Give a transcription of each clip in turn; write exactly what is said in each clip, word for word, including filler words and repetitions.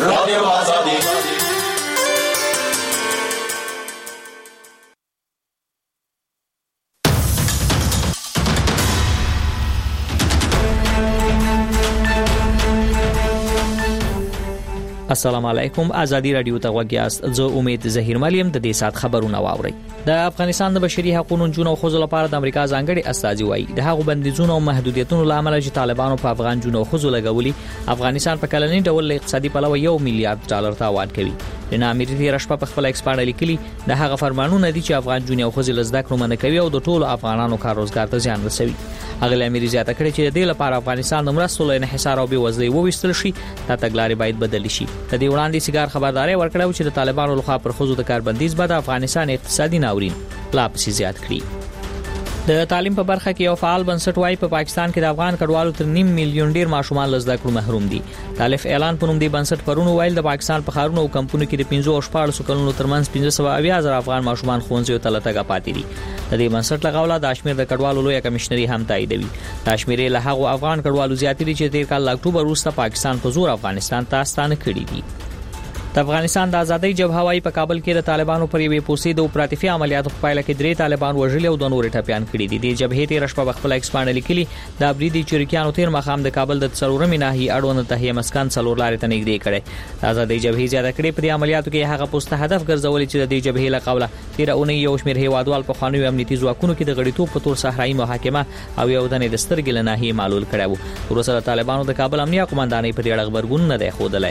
رادیو آزادی. السلام علیکم. ازادي رادیو ته وګیاست. زه امید زهیر ملیم د دې سات خبرونه واوري. د افغانستان د بشري حقوقو جنونو خوځو لپاره د امریکا ځانګړي استازي وایي د هغو بندیزونو او محدودیتونو لامل چې طالبانو په افغان جنونو خوځو لګولي افغانستان په کلنی ډول اقتصادي پلوه یو میلیارډ ډالر تاوان کوي. د امریکا رشپه په خپل ایکسپانډ لیکلي د هغه فرمانونه دي چې افغان جنونو خوځو لزده کړو منه کوي او د ټولو افغانانو کار روزګار ته زیان رسوي. اغلی امیر زیاته کړی چې د دې لپاره افغانستان د مرستو له انحصار او بېوزلۍ وویستل شي دا تګلارې باید بدل شي. د دې وړاندې سیګار خبرداري ورکړه چې د طالبانو لخوا پر خوځو د کاربندیز بعد افغانستان اقتصادي ناورین لا پسې زیات کړي. د تعلیم په برخه کې یو فعال بنسټ وايي په پاکستان کې د افغان کډوالو تر نیم میلیون ډیر ماشومان لزده کړو محروم دي. تالیف اعلان په نوم دی بنسټ پرونو ویل د پاکستان په خارونو او کمپونو کې د پنځه او شپږ کلونو ترمنځ پنځه سوه اویا زره افغان ماشومان ښوونځیو ته لټګه پاتې دي. د دې بنسټ لغوله د کشمیر د کډوالو لوی کمشنري هم تاییدوي. کشمیر له هغه افغان کډوالو زیاتې دي چې تیر کال اکتوبر وروسته پاکستان په زور افغانستان ته ستانه کړي دي. د افغانستان د ازادۍ جبهه وايي په کابل کې د طالبانو پر یوې پوسې د اپراتیفي عملیاتو په پایله کې درې طالبان وژل او د نورو ټپيان کړي دي. د جبهې تیر شپه په خپل ایکسپانډ لیکلي د ابریدي چریکیانو تیر مخام د کابل د څلورمې ناحیې اړوند تهیه مسکن څلور لارې ته نږدې کړي. د ازادۍ جبهې زیاته کړې په دې عملیاتو کې هغه پوسټ هدف ګرځولې چې د دې جبهې له قوله تیر اونۍ یو شمېر هیوادوال په خوانیو امنیتي ځواکونو کې د غړیتوب په تور صحرایي محاکمه او یو دنې د سترګې له ناحیې معلول کړي وو. وروسته طالبانو د کابل امنیه قومندانۍ په دې اړه خبرګون نه دی ښودلی.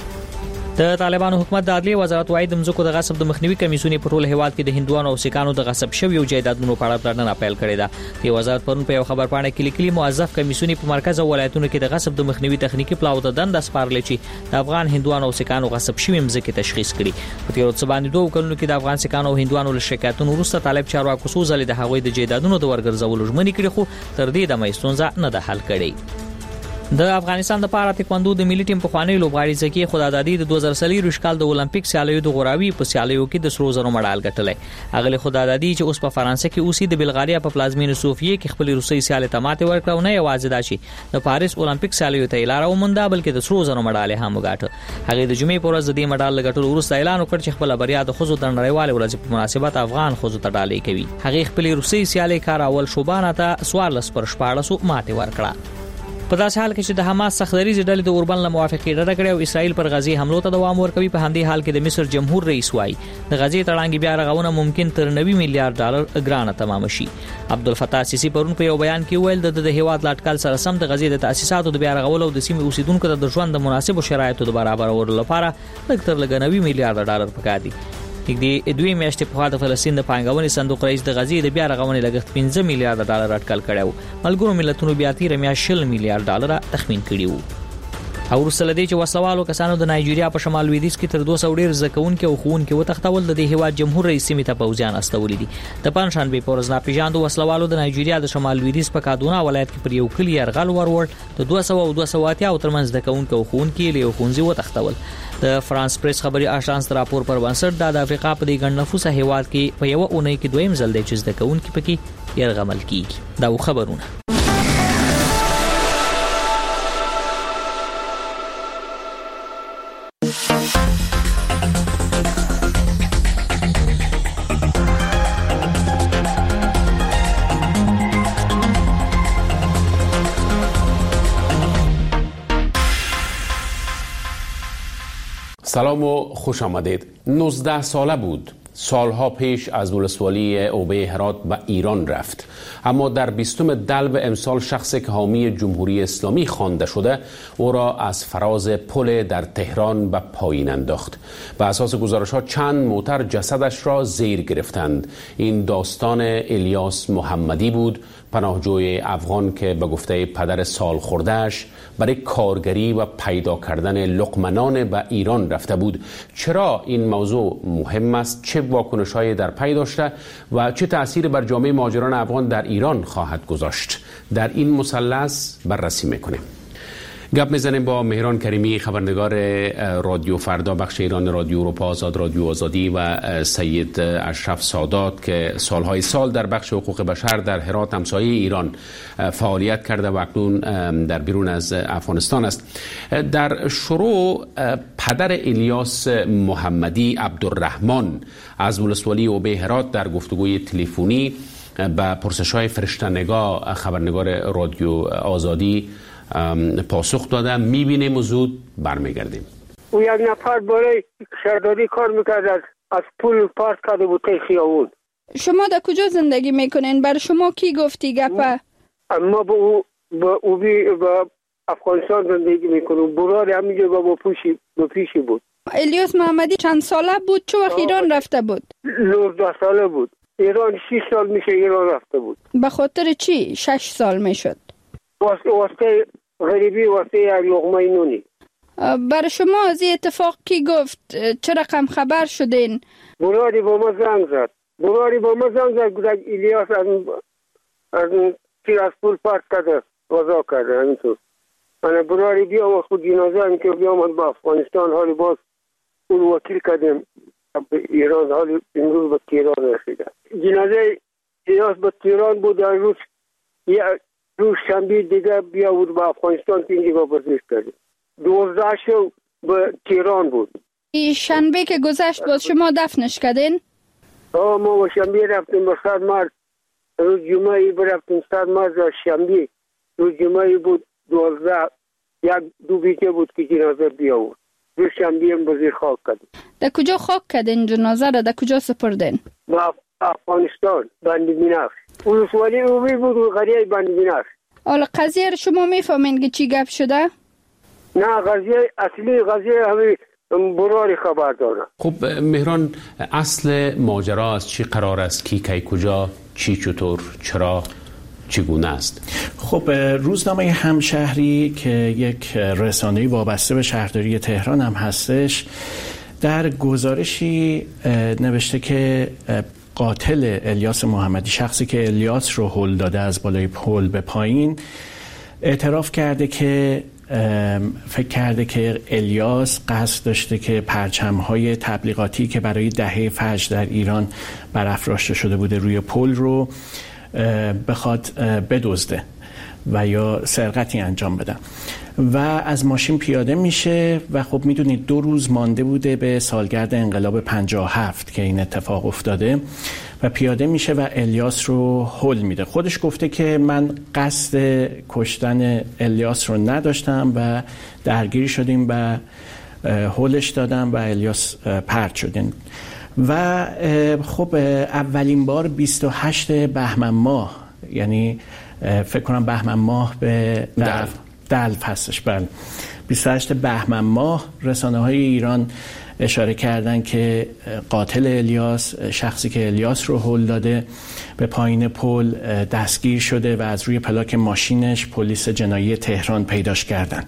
د طالبانو حکومت د عدلیې وزارت وايي د مځکو د غصب د مخنیوي کمیسیون په ټول هیواد کې د هندوانو او سیکانو د غصب شویو جایدادونو په اړه پلټنه پیل کړې ده. د وزارت پرون په یو خبر پاڼه کې لیکلي موظف کمیسیون په مرکز او ولایتونو کې د غصب د مخنیوي تخنیکی پلاو د دند سپارل چې د افغان هندوانو او سیکانو غصب شوی مځکې تشخیص کړي. په تیر څه باندې دوه کلونو کې د افغان سیکانو او هندوانو له شکایتونو وروسته طالب چارواکو څو ځلې د هغوی د جایدادونو د ورګرځولو ژمنې کړې خو تر دې دمه ستونزه نه ده حل کړې. د افغانستان د پاره تکواندو د ملي ټیم په خواني لوبغاړي زکی خدادادي د دوه زره څلور کال د اولمپیک سیالیو د غوراوي په سیالیو کې د سرو زرو مډال ګټلې. اغلی خدادادي چې اوس په فرانسه کې اوسي د بلغاریا په پلازمینه سوفیه کې خپل روسي سیالي ته ماته ورکړه نه یوازې دا چې د پاریس اولمپیک سیالیو ته لاره ومنده بلکې د سرو زرو مډال هم وګاټه. هغه د جمعې پر ورځ د دې مډال ګټلو وروسته اعلان وکړ چې خپل بریا د خوځو د نړیوال ورځ په مناسبت افغان خوځو ته ډالۍ کوي. هغه خپل روسي سیالي کار اول شوبانه ته سوارلس پر شپاړس ماته ورکړه. په داسې حال کې چې د حماس سختدریزې ډلې د اوربن له موافقې ډډه کړې او اسرائیل پر غزې حملو ته دوام ورکوي په همدې حال کې د مصر جمهور رئیس وايي د غزې تړانګې بیا رغونه ممکن تر نوي میلیارډ ډالر ګرانه تمام شي. عبدالفتاح سیسی پرون په یو بیان کې ویل د د هیواد لاټکل سره سم د غزې د تاسیساتو د بیا رغولو او د سیمې اوسیدونکو ته د ژوند د مناسبو شرایطو د برابرولو لپاره لږ تر لږه نوي میلیارډ ډالر پکار دي. د دوی میاشتې په خوا د فلسطین د پانګونې صندوق رئیس د غزې د بیا رغونې لګښت پنځه میلیارډ ډالر اټکل کړی و. ملګرو ملتونو بیا تیر میاشت شل میلیارډ ډالر تخمین کړی وو. او ورسره د دې چې وسلوالو کسانو د نایجیریا په شمال لویدیځ کې تر دوه سوه ډیر ځکهونکي او ښوونکي وتښتول د دې هیواد جمهور رئیس سیمې ته پوځیان استولي دي. د پنځشنبې په ورځ ناپېژاندو وسلوالو د نایجیریا د شمال لویدیځ په کادونا ولایت کې پر یو کلي یرغل ورور د دوه سوه او دوه سوه اتیا ترمنځ ځکهونکي او ښوونکي له یو ښوونځي وتښتول. د فرانس پریس خبري آژانس راپور پر بنسټ د افریقا په دې ګڼ نفوسه هیواد کې په یو اونۍ کې دویم ځل دی چې ځکهونکي پکې یرغمل کیږي. دا خبرونه سلام و خوش آمدید. نوزده ساله بود. سالها پیش از ولسوالی اوبه هرات به ایران رفت، اما در بیستم دلو امسال شخصی که حامی جمهوری اسلامی خوانده شده او را از فراز پل در تهران به پایین انداخت. به اساس گزارش‌ها چند موتر جسدش را زیر گرفتند. این داستان الیاس محمدی بود، پناهجوی افغان که به گفته پدر سال خورده‌اش برای کارگری و پیدا کردن لقمنان به ایران رفته بود. چرا این موضوع مهم است؟ چه واکنش‌هایی در پی داشته و چه تأثیر بر جامعه مهاجران افغان در ایران خواهد گذاشت؟ در این مثلث بررسی می‌کنیم. گپ میزنیم با مهران کریمی، خبرنگار رادیو فردا بخش ایران رادیو اروپا آزاد، رادیو آزادی و سید اشرف سادات که سالهای سال در بخش حقوق بشر در هرات همسایه ایران فعالیت کرده و اکنون در بیرون از افغانستان است. در شروع پدر الیاس محمدی عبدالرحمن از ولسوالی اوبه هرات در گفتگوی تلفنی به پرسش‌های فرشته‌نگاه خبرنگار رادیو آزادی پاسخ داده. میبینیم و زود برمیگردیم. او یک نفر برای شهرداری کار میکرد، از, از پول پارت کرده بود تای خیابون. شما در کجا زندگی میکنین؟ بر شما کی گفتی گپه؟ ما با او با او بی با افغانستان زندگی میکنیم. برای همینجا با پیشی با پیشی بود. الیاس محمدی چند ساله بود؟ چه وقت ایران رفته بود؟ نوزده ساله بود. ایران شش سال میشه ایران رفته بود. به خاطر چی شش سال میشد؟ واسه غریبی، واسه لقمه نونی. بر شما از این اتفاق کی گفت؟ چه رقم خبر شدین؟ برادری با ما زنگ زد. برادری با ما زنگ زد گفت الیاس از از تیر از پول پارت کرده، وضع کرده. همینطور من برادری بیام و خود جنازه هم که بیام با افغانستان، حالی باز اون وکیل کردیم به ایران، حالی امروز به تهران رسیده. جنازه الیاس به تهران بود. روز یه روز شنبه دیگه بیا بود به افغانستان که اینجا بازداشت کردیم. دوازده شو به تهران بود. این شنبه که گذشت باز شما دفنش کردین؟ آه ما با شنبه رفتیم به صد مرد. روز جمعه برفتیم صد مرد و شنبه روز جمعه بود دوازده. یک دو بیته بود که جنازه بیا بود. روز شنبه هم بزیر خاک کردیم. در کجا خاک کردین جنازه را؟ در کجا سپردین؟ با افغانستان، بند بینفش. ولسوالی اوبه بود و قریه بند بینفش. حالا قضیه رو شما میفهمین که چی گپ شده؟ نه، قضیه اصلی قضیه همین براری خبر داره. خب مهران، اصل ماجرا از چی قرار است؟ کی کی کجا، چی چطور، چرا، چگونه است؟ خب روزنامه همشهری که یک رسانه‌ای وابسته به شهرداری تهران هم هستش، در گزارشی نوشته که قاتل الیاس محمدی، شخصی که الیاس رو هل داده از بالای پل به پایین، اعتراف کرده که فکر کرده که الیاس قصد داشته که پرچم‌های تبلیغاتی که برای دهه فجر در ایران برافراشته شده بوده روی پل رو بخواد بدزده و یا سرقتی انجام بدن و از ماشین پیاده میشه و خب میدونید دو روز مانده بوده به سالگرد انقلاب پنجاه و هفت که این اتفاق افتاده و پیاده میشه و الیاس رو هل میده. خودش گفته که من قصد کشتن الیاس رو نداشتم و درگیری شدیم و هلش دادم و الیاس پرت شدیم. و خب اولین بار بیست و هشت بهمن ماه، یعنی فکر کنم بهمن ماه به دلف دلف هستش، بله، بیست و هشت بهمن ماه رسانه های ایران اشاره کردن که قاتل الیاس، شخصی که الیاس رو هل داده، به پایین پل دستگیر شده و از روی پلاک ماشینش پلیس جنایی تهران پیداش کردن.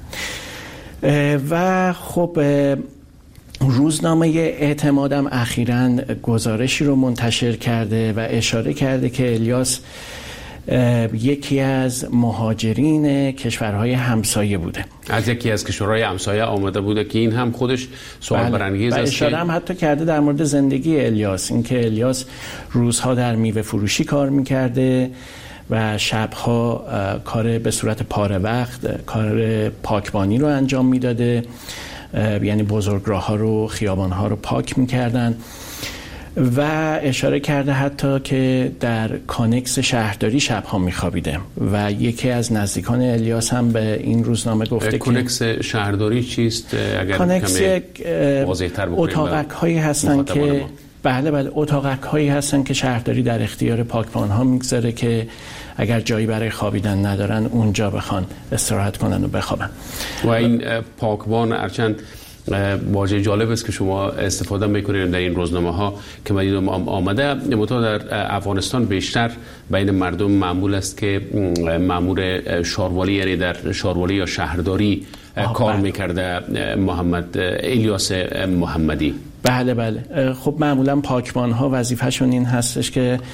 و خب روزنامه اعتمادم اخیراً گزارشی رو منتشر کرده و اشاره کرده که الیاس یکی از مهاجرین کشورهای همسایه بوده، از یکی از کشورهای همسایه آمده بوده که این هم خودش سوال بله. برانگیز است. اشاره هم حتی کرده در مورد زندگی الیاس، اینکه الیاس روزها در میوه فروشی کار میکرده و شبها کار به صورت پاره وقت کار پاکبانی رو انجام میداده، یعنی بزرگراه‌ها رو، خیابان‌ها رو پاک میکردن و اشاره کرده حتی که در کانکس شهرداری شبها میخوابیده و یکی از نزدیکان الیاس هم به این روزنامه گفته که کانکس شهرداری چیست؟ اگر کانکس واضح‌تر بکنیم. اتاقک هایی هستن که بله بله اتاقک هایی هستن که شهرداری در اختیار پاکبان‌ها میگذاره که اگر جایی برای خوابیدن ندارن اونجا بخوان استراحت کنن و بخوابن. و این پاکبان ارچند واژه جالب است که شما استفاده میکنید در این روزنامه ها که من دیدم آمده. متأ در افغانستان بیشتر بین مردم معمول است که مأمور شاروالی، یعنی در شاروالی یا شهرداری کار میکرده محمد الیاس محمدی. بله بله. خب معمولا پاکبان ها وظیفه‌شون این هستش که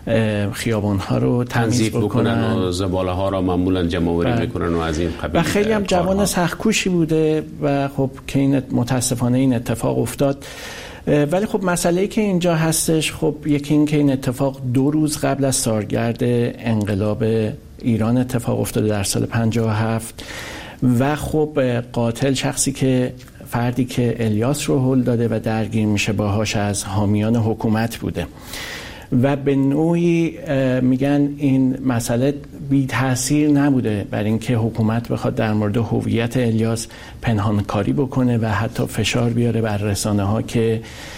خیابان ها رو تمیز بکنن و زباله ها رو معمولا جمع‌آوری میکنن و از این قبیل. و خیلی هم جوان سخت‌کوشی بوده و خب که این متاسفانه این اتفاق افتاد. ولی خب مسئله‌ای که اینجا هستش، خب یکی این که این اتفاق دو روز قبل از سالگرد انقلاب ایران اتفاق افتاده در سال پنجاه و هفت و خب قاتل شخصی که فردی که الیاس رو هل داده و درگیر میشه باهاش از حامیان حکومت بوده و به نوعی میگن این مسئله بی تأثیر نبوده بر اینکه حکومت بخواد در مورد هویت الیاس پنهانکاری بکنه و حتی فشار بیاره بر رسانه ها که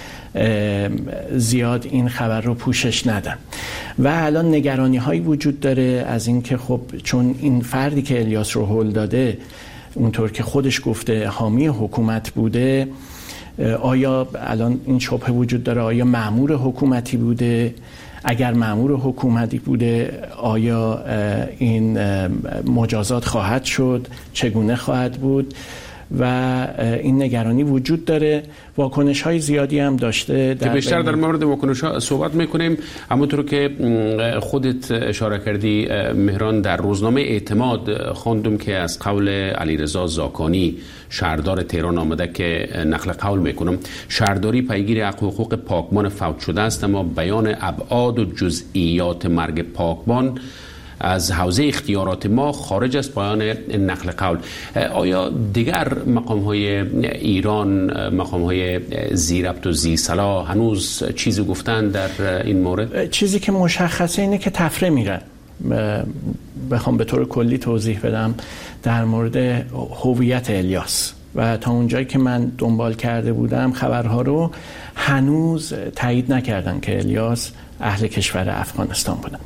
زیاد این خبر رو پوشش ندن. و الان نگرانی هایی وجود داره از اینکه خب چون این فردی که الیاس رو هل داده اونطور که خودش گفته حامی حکومت بوده، آیا الان این شبهه وجود داره آیا مأمور حکومتی بوده؟ اگر مأمور حکومتی بوده آیا این مجازات خواهد شد؟ چگونه خواهد بود؟ و این نگرانی وجود داره. واکنش های زیادی هم داشته. در بیشتر در مورد واکنش ها صحبت میکنیم. همونطور که خودت اشاره کردی مهران، در روزنامه اعتماد خواندم که از قول علیرضا زاکانی شهردار تهران آمده که نقل قول میکنم: شهرداری پیگیر حق و حقوق پاکبان فوت شده است، اما بیان ابعاد و جزئیات مرگ پاکبان از حوزه اختیارات ما خارج از پایان نقل قول. آیا دیگر مقام‌های ایران، مقام‌های زیربط و زیصلاح هنوز چیزی گفتن در این مورد؟ چیزی که مشخصه اینه که تفره میرن. بخوام به طور کلی توضیح بدم در مورد هویت الیاس و تا اونجایی که من دنبال کرده بودم خبرها رو هنوز تایید نکردن که الیاس اهل کشور افغانستان بودن،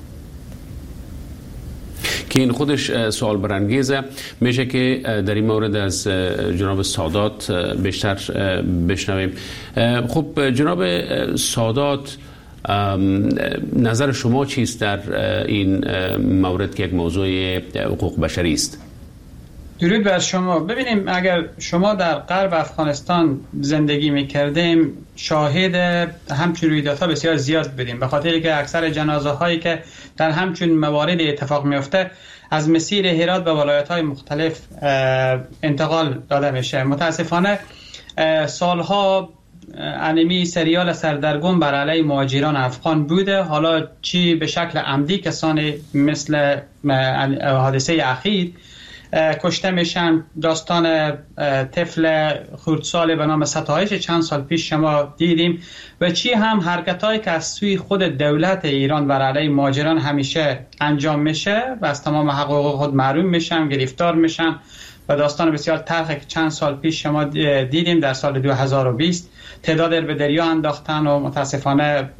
که این خودش سوال برانگیزه. میشه که در این مورد از جناب سادات بیشتر بشنویم. خب جناب سادات، نظر شما چیست در این مورد که یک موضوع حقوق بشری است؟ درود بر شما. ببینیم اگر شما در غرب افغانستان زندگی میکردیم شاهد همچون رویدادها بسیار زیاد بودیم، به خاطر که اکثر جنازه هایی که در همچون موارد اتفاق میفته از مسیر هرات به ولایت های مختلف انتقال داده میشه. متاسفانه سالها انمی سریال سردرگم بر علیه مهاجران افغان بوده، حالا چی به شکل عمدی کسانی مثل حادثه اخیر کشته میشن. داستان طفل خردسال به نام ستایش چند سال پیش شما دیدیم و چی هم حرکتایی که از سوی خود دولت ایران بر علیه مهاجران همیشه انجام میشه و از تمام حقوق خود محروم میشن، گرفتار میشن. و داستان بسیار تلخی که چند سال پیش شما دیدیم در سال دو هزار و بیست تعداد به دریا انداختن و متاسفانه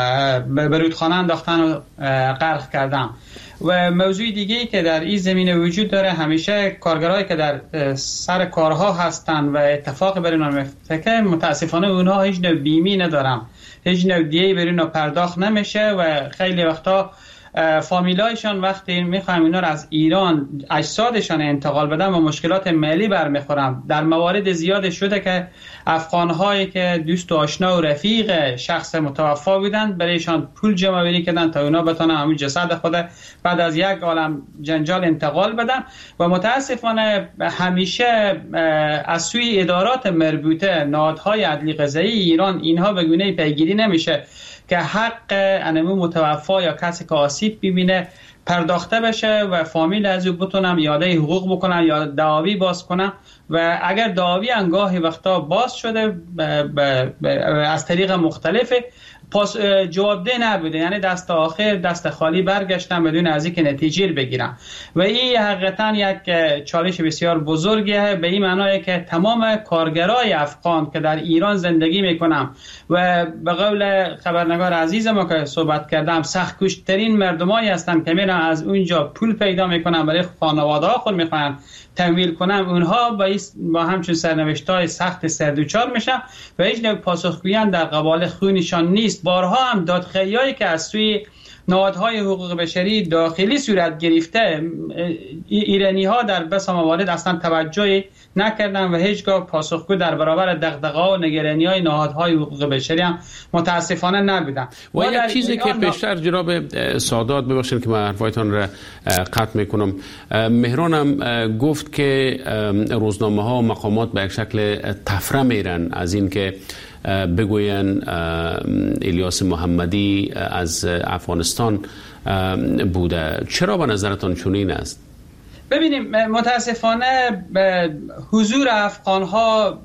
به رودخانه انداختن و غرق کردن. و موضوع دیگه‌ای که در این زمینه وجود داره، همیشه کارگرایی که در سر کارها هستن و اتفاق بر اونها میفته که متاسفانه اونها هیچ نوع بیمی ندارن، هیچ نوع دیه‌ای بر اونها پرداخت نمیشه و خیلی وقتا فامیلایشان وقتی میخوایم اینا رو از ایران اجسادشان انتقال بدن و مشکلات مالی برمیخورن. در موارد زیاد شده که افغان‌هایی که دوست و آشنا و رفیق شخص متوفی بودن برایشان پول جمع آوری کردن تا اونا بتونن همین جسد خود بعد از یک عالم جنجال انتقال بدن. و متاسفانه همیشه از سوی ادارات مربوطه، نهادهای عدلی قضایی ایران، اینها به گونه پیگیری نمیشه که حق انمو متوفی یا کسی که آسیب ببینه پرداخته بشه و فامیل از او بتونن یاده حقوق بکنن یا دعاوی باز کنن. و اگر دعاوی انگاهی وقتا باز شده ب ب ب از طریق مختلف پاس جوابده نبوده، یعنی دست آخر دست خالی برگشتن بدون از اینکه نتیجه بگیرن. و این حقیقتا یک چالش بسیار بزرگیه، به این معنیه که تمام کارگرای افغان که در ایران زندگی میکنن و به قول خبرنگار عزیزم که صحبت کردم سخت کشترین مردمایی هستن که میرن از اونجا پول پیدا میکنن برای خانواده ها خود میخوان تمویل کنن، اونها با, با همچون سرنوشت‌های سخت سردوچار میشن و هیچ نوع پاسخگویی در قبال خونشان نیست. بارها هم دادخواهیایی که از سوی نهادهای حقوق بشری داخلی صورت گرفته، ایرانی ها در بس موارد اصلا توجه نکردن و هیچگاه پاسخگو در برابر دغدغه‌ها و نگرانی‌های نهادهای حقوق بشری هم متاسفانه نبودن. و یک چیزی که پیشتر جناب سادات، ببخشید که من حرفایتان را قطع میکنم، مهران هم گفت که روزنامه ها و مقامات به یک شکل تفره میرن از این که بگوین الیاس محمدی از افغانستان بوده. چرا به نظرتان چنین است؟ ببینیم متاسفانه حضور افغان ها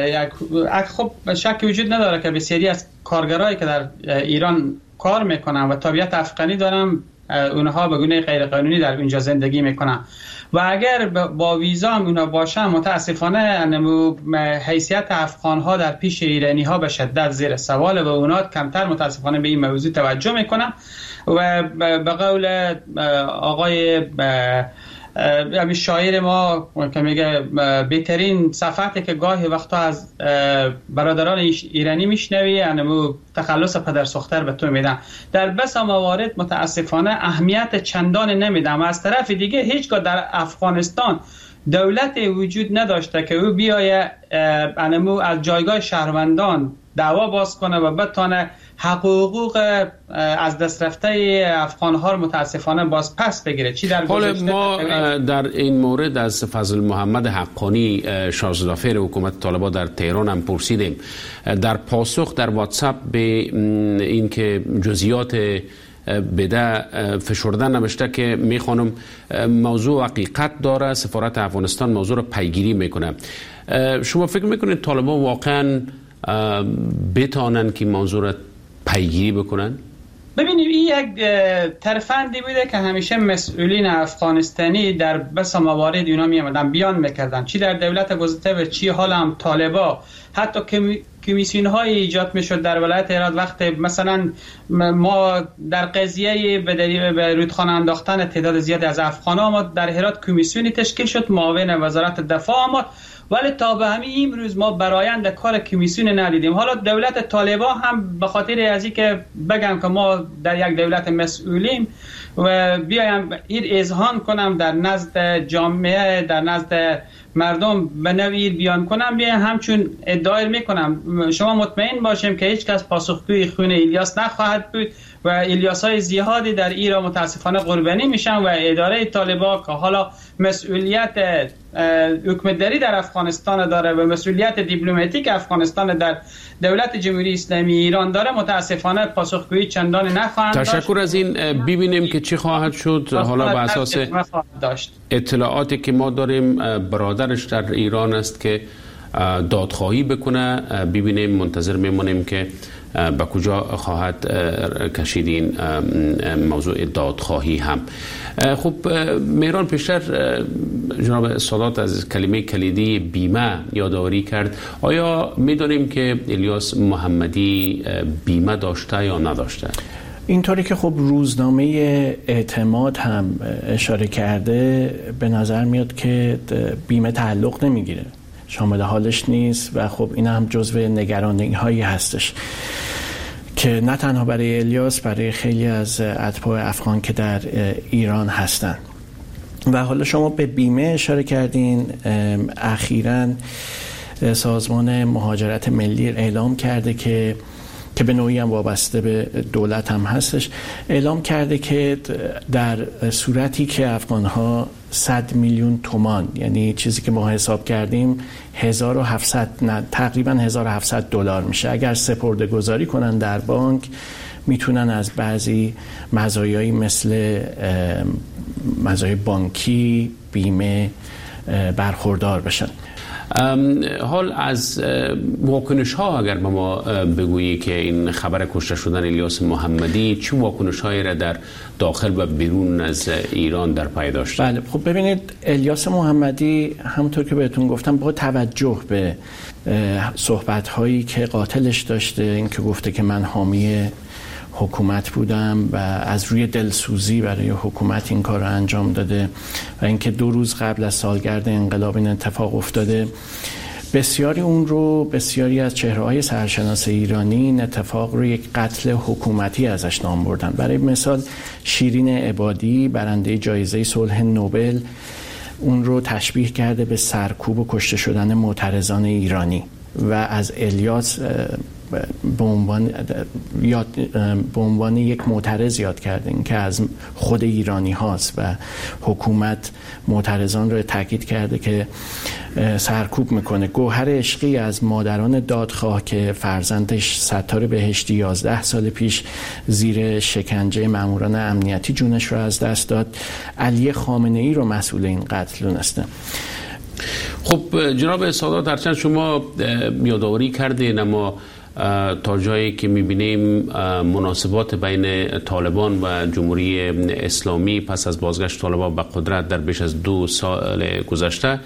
خب شک وجود نداره که بسیاری از کارگرایی که در ایران کار میکنن و تابعیت افغانی دارن، اونها به گونه غیر قانونی در اینجا زندگی میکنن و اگر با ویزا هم اونها باشن، متاسفانه حیثیت افغان ها در پیش ایرانی ها به شدت زیر سوال و اونها کمتر متاسفانه به این موضوع توجه میکنن و به قول آقای همین شاعر ما که میگه بهترین صفحاتی که گاهی وقتا از برادران ایرانی میشنوی یعنی تخلص پدر سوختر به تو میدن، در بس موارد متاسفانه اهمیت چندان نمیدن و از طرف دیگه هیچگاه در افغانستان دولت وجود نداشته که او بیایه انمو از جایگاه شهروندان دعوا باز کنه و بتونه حقوق از دست رفته افغان ها رو متاسفانه باز پس بگیره. چی در حالا ما در این مورد از فضل محمد حقانی شاهزاده‌فر حکومت طالبان در تهران هم پرسیدیم. در پاسخ در واتساپ به این که جزئیات بده فشرده نوشته که میخوانم موضوع حقیقت داره، سفارت افغانستان موضوع رو پیگیری میکنه. شما فکر میکنید طالبان واقعا بتانن که موضوع رو پیگیری بکنن؟ ببینید این یک ترفندی بوده که همیشه مسئولین افغانستانی در بس موارد اینا می آمدن بیان میکردن، چی در دولت گذشته و چی حالا هم طالبا. حتی کمی کمیسیون های ایجاد میشد در ولایت هرات وقت مثلا ما در قضیه به رودخانه انداختن تعداد زیادی از افغان ها ما در هرات کمیسیونی تشکیل شد، معاون وزارت دفاع آمد، ولی تا به همین امروز ما برآیند کار کمیسیون ندیدیم. حالا دولت طالبان هم به خاطر از اینکه بگم که ما در یک دولت مسئولیم و بیایم این اذعان کنم در نزد جامعه، در نزد مردم به نوعی بیان کنم، بیایم همچون ادعای میکنم شما مطمئن باشیم که هیچ کس پاسخگوی خون الیاس نخواهد بود و الیاس های زیادی در ایران متاسفانه قربانی میشن و اداره طالبان که حالا مسئولیت حکومتداری در افغانستان داره و مسئولیت دیپلماتیک افغانستان در دولت جمهوری اسلامی ایران داره، متاسفانه پاسخگویی چندان نخواهند داشت. تشکر از این. ببینیم که چی خواهد شد. حالا به اساس اطلاعاتی که ما داریم برادرش در ایران است که دادخواهی بکنه، ببینیم، منتظر میمونیم که به کجا خواهد کشید این موضوع دادخواهی هم. خب مهران، پیشتر جناب سادات از کلمه کلیدی بیمه یادآوری کرد. آیا میدونیم که الیاس محمدی بیمه داشته یا نداشته؟ اینطوری که خب روزنامه اعتماد هم اشاره کرده، به نظر میاد که بیمه تعلق نمیگیره، شامل حالش نیست و خب این هم جزو نگرانی هایی هستش که نه تنها برای الیاس، برای خیلی از اتباع افغان که در ایران هستن. و حالا شما به بیمه اشاره کردین. اخیراً سازمان مهاجرت ملی اعلام کرده که که به نوعی هم وابسته به دولت هم هستش، اعلام کرده که در صورتی که افغان‌ها صد میلیون تومان، یعنی چیزی که ما حساب کردیم هزار و هفتصد نه تقریبا هزار و هفتصد دلار میشه، اگر سپرده گذاری کنن در بانک میتونن از بعضی مزایایی مثل مزایای بانکی، بیمه برخوردار بشن. حال از واکنش ها اگر به ما بگویی که این خبر کشته شدن الیاس محمدی چه واکنش هایی را در داخل و بیرون از ایران در پی داشته؟ بله، خب ببینید الیاس محمدی همونطور که بهتون گفتم با توجه به صحبت هایی که قاتلش داشته، این که گفته که من حامی حکومت بودم و از روی دلسوزی برای حکومت این کار رو انجام داده و اینکه دو روز قبل از سالگرد انقلاب این اتفاق افتاده، بسیاری اون رو بسیاری از چهره‌های سرشناس ایرانی این اتفاق رو یک قتل حکومتی ازش نام بردن. برای مثال شیرین عبادی برنده جایزه صلح نوبل اون رو تشبیه کرده به سرکوب و کشته شدن معترضان ایرانی و از الیاس به عنوان یاد به عنوان یک معترض یاد کرده، این که از خود ایرانی هاست و حکومت معترضان رو تاکید کرده که سرکوب میکنه. گوهر عشقی از مادران دادخواه که فرزندش ستاره بهشتی یازده سال پیش زیر شکنجه ماموران امنیتی جونش رو از دست داد، علی خامنه ای رو مسئول این قتل دونسته. خب جناب سادات، هرچند شما یادآوری کردین، اما تا جایی که میبینیم مناسبات بین طالبان و جمهوری اسلامی پس از بازگشت طالبان به قدرت در بیش از دو سال گذشته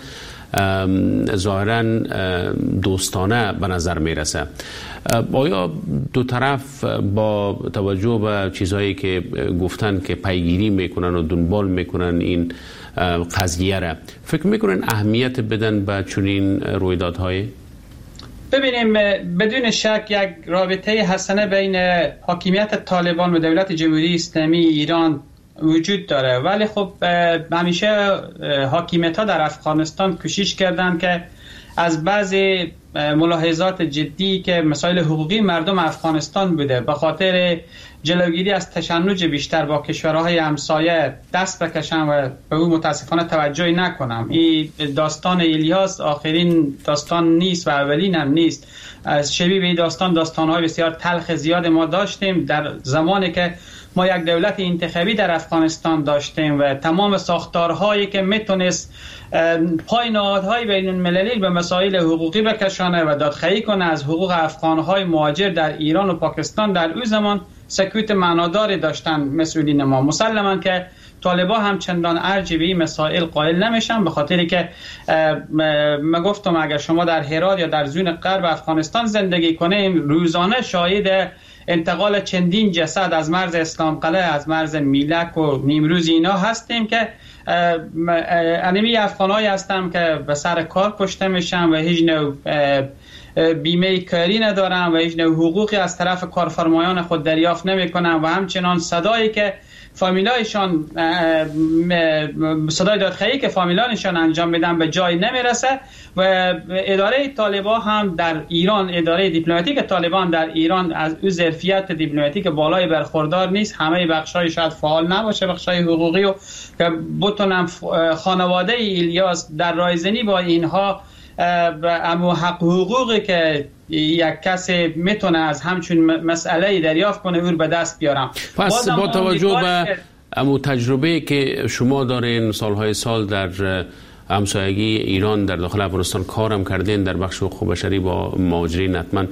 ظاهراً دوستانه به نظر میرسه. آیا دو طرف با توجه به چیزهایی که گفتن که پیگیری میکنن و دنبال میکنن این قضیه را، فکر میکنن اهمیت بدن به چنین رویدادهایی؟ ببینیم، بدون شک یک رابطه حسنه بین حاکمیت طالبان و دولت جمهوری اسلامی ایران وجود داره، ولی خب همیشه حاکمیت ها در افغانستان کوشش کردن که از بعضی ملاحظات جدی که مسائل حقوقی مردم افغانستان بوده به خاطر جلوگیری از تشنج بیشتر با کشورهای همسایه دست بکشن و به او متاسفانه توجهی نکنم. این داستان الیاس آخرین داستان نیست و اولین هم نیست. از شبیه به این داستان داستانهای بسیار تلخ زیاد ما داشتیم در زمانی که ما یک دولت انتخابی در افغانستان داشتیم و تمام ساختارهایی که میتونست پای نهادهای بین المللی به مسائل حقوقی بکشانه و دادخواهی کنه از حقوق افغانهای مهاجر در ایران و پاکستان، در اون زمان سکوت معناداری داشتن مسئولین ما. مسلما که طالبان هم چندان ارجی به این مسائل قائل نمیشن، به خاطری که ما گفتم اگر شما در هرات یا در زون غرب افغانستان زندگی کنیم، روزانه شاهد انتقال چندین جسد از مرز اسلام قلعه، از مرز میلک و نیمروز اینا هستیم که انمی افغانایی هستم که به سر کار کشته میشن و هیچ نوع بیمه کاری ندارن و هیچ نوع حقوقی از طرف کارفرمایان خود دریافت نمیکنن و همچنان صدایی که فامیلایشان صدای دادخواهی که فامیلانشان انجام میدن به جای نمیرسه. و اداره طالبان هم در ایران، اداره دیپلماتیک طالبان در ایران از او ظرفیت دیپلماتیک بالای برخوردار نیست. همه بخشای شاید فعال نباشه، بخشای حقوقی و که بتونن خانواده الیاس در رایزنی با اینها اما حق حقوقی که یک کسی میتونه از همچون مسئله دریافت کنه اون به دست بیارم. پس با توجه به امو تجربه که شما دارین، سالهای سال در همسایگی ایران در داخل افغانستان کارم کردین، در بخش حقوق بشری با مهاجرین حتما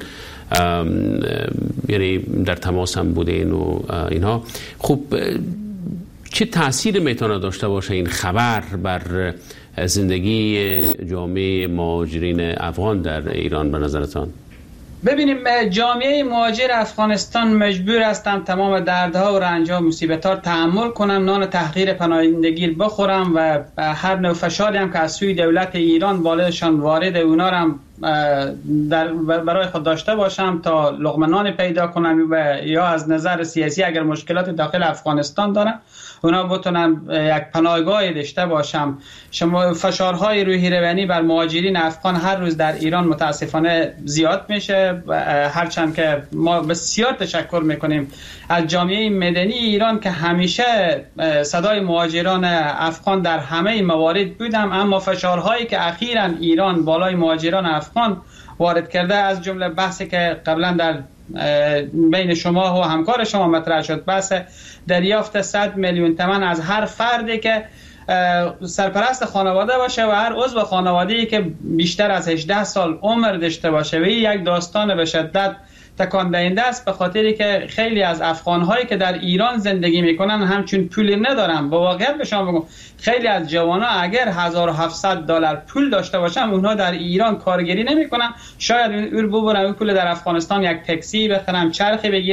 یعنی در تماس هم بودین و اینها، خب چه تأثیر میتونه داشته باشه این خبر بر زندگی جامعه مهاجرین افغان در ایران به نظرتان؟ ببینیم، جامعه مهاجر افغانستان مجبور هستن تمام دردها و رنجها و مصیبت‌ها رو تحمل کنن، نان تحقیر پناهندگی بخورن و هر نوع فشاری هم که از سوی دولت ایران بالایشان وارد اونا هم در برای خود داشته باشم تا لقمه نان پیدا کنن و یا از نظر سیاسی اگر مشکلات داخل افغانستان دارن اونا بتونن یک پناهگاه داشته باشم. شما فشارهای روحی روانی بر مهاجرین افغان هر روز در ایران متاسفانه زیاد میشه، هرچند که ما بسیار تشکر میکنیم از جامعه مدنی ایران که همیشه صدای مهاجران افغان در همه موارد بودم، اما فشارهایی که اخیراً ایران بالای مهاجران افغان وارد کرده، از جمله بحثی که قبلا در بین شما و همکار شما مطرح شد، بحث دریافت صد میلیون تومان از هر فردی که سرپرست خانواده باشه و هر عضو خانواده‌ای که بیشتر از هجده سال عمر داشته باشه، و این یک داستان به شدت تکان دهنده است، به خاطری که خیلی از افغان‌هایی که در ایران زندگی میکنن همچون پولی ندارن. با واقعیت به شما بگم خیلی از جوانا اگر هزار و هفتصد دلار پول داشته باشن اونها در ایران کارگری نمیکنن، شاید اون ببرن اون پول در افغانستان یک تاکسی بخرن، چرخی بگیرن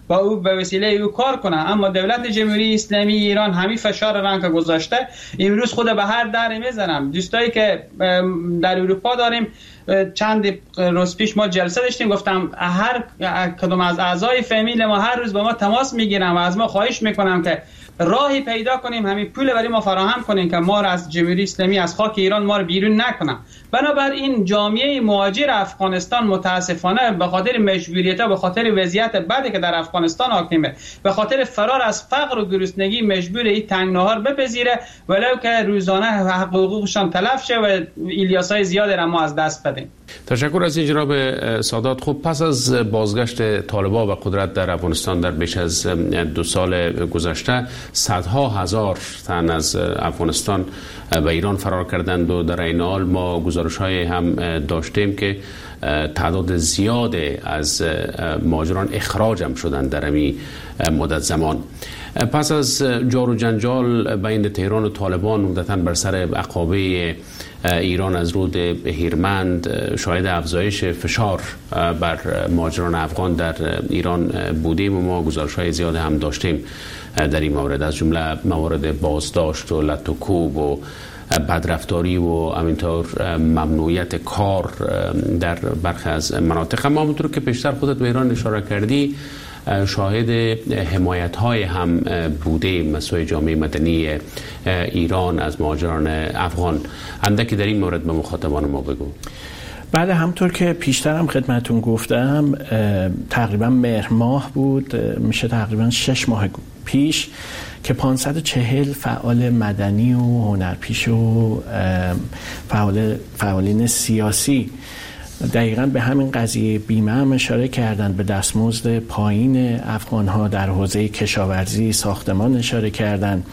با او به وسیله او کار کنن. اما دولت جمهوری اسلامی ایران همین فشار رنگ گذاشته، امروز خود به هر در میزنم. دوستایی که در اروپا داریم، چند روز پیش ما جلسه داشتیم، گفتم هر کدوم از اعضای فامیل ما هر روز با ما تماس میگیرن و از ما خواهش میکنم که راهی پیدا کنیم، همین پول برای ما فراهم کنیم که ما را از جمهوری اسلامی، از خاک ایران ما را بیرون نکنن. بنابراین جامعه مهاجر افغانستان متاسفانه به خاطر مجبوریت و به خاطر وضعیت بدی که در افغانستان حاکمه، به خاطر فرار از فقر و گرسنگی مجبور این تنگناها رو بپذیره، ولو که روزانه حقوقشان تلف شه و الیاسای زیادی را ما از دست بدیم. تشکر از جناب سادات. خوب، پس از بازگشت طالبان و قدرت در افغانستان در بیش از دو سال گذشته، صدها هزار تن از افغانستان به ایران فرار کردند و در این حال ما گزارش‌های هم داشتیم که تعداد زیاد از مهاجران اخراج هم شدند در این مدت زمان. پس از جار و جنجال بین تهران و طالبان عمدتاً بر سر عقابه ایران از رود هیرمند شاهد افزایش فشار بر مهاجران افغان در ایران بودیم و ما گزارش‌های زیاد هم داشتیم در این مورد، از جمله موارد بازداشت و لط و کوب و بدرفتاری و همینطور ممنوعیت کار در برخی از مناطق. اما همونطور که پیشتر خودت به ایران اشاره کردی، شاهد حمایت های هم بوده مسئول جامعه مدنی ایران از مهاجران افغان. اندکی در این مورد به مخاطبان ما بگو. بله، همطور که پیشتر هم خدمتون گفتم، تقریبا مهر ماه بود، میشه تقریبا شش ماه پیش که پانصد و چهل فعال مدنی و هنرپیشه و فعال فعالین سیاسی دقیقاً به همین قضیه بیمه هم اشاره کردند، به دستمزد پایین افغان‌ها در حوزه کشاورزی، ساختمان اشاره کردند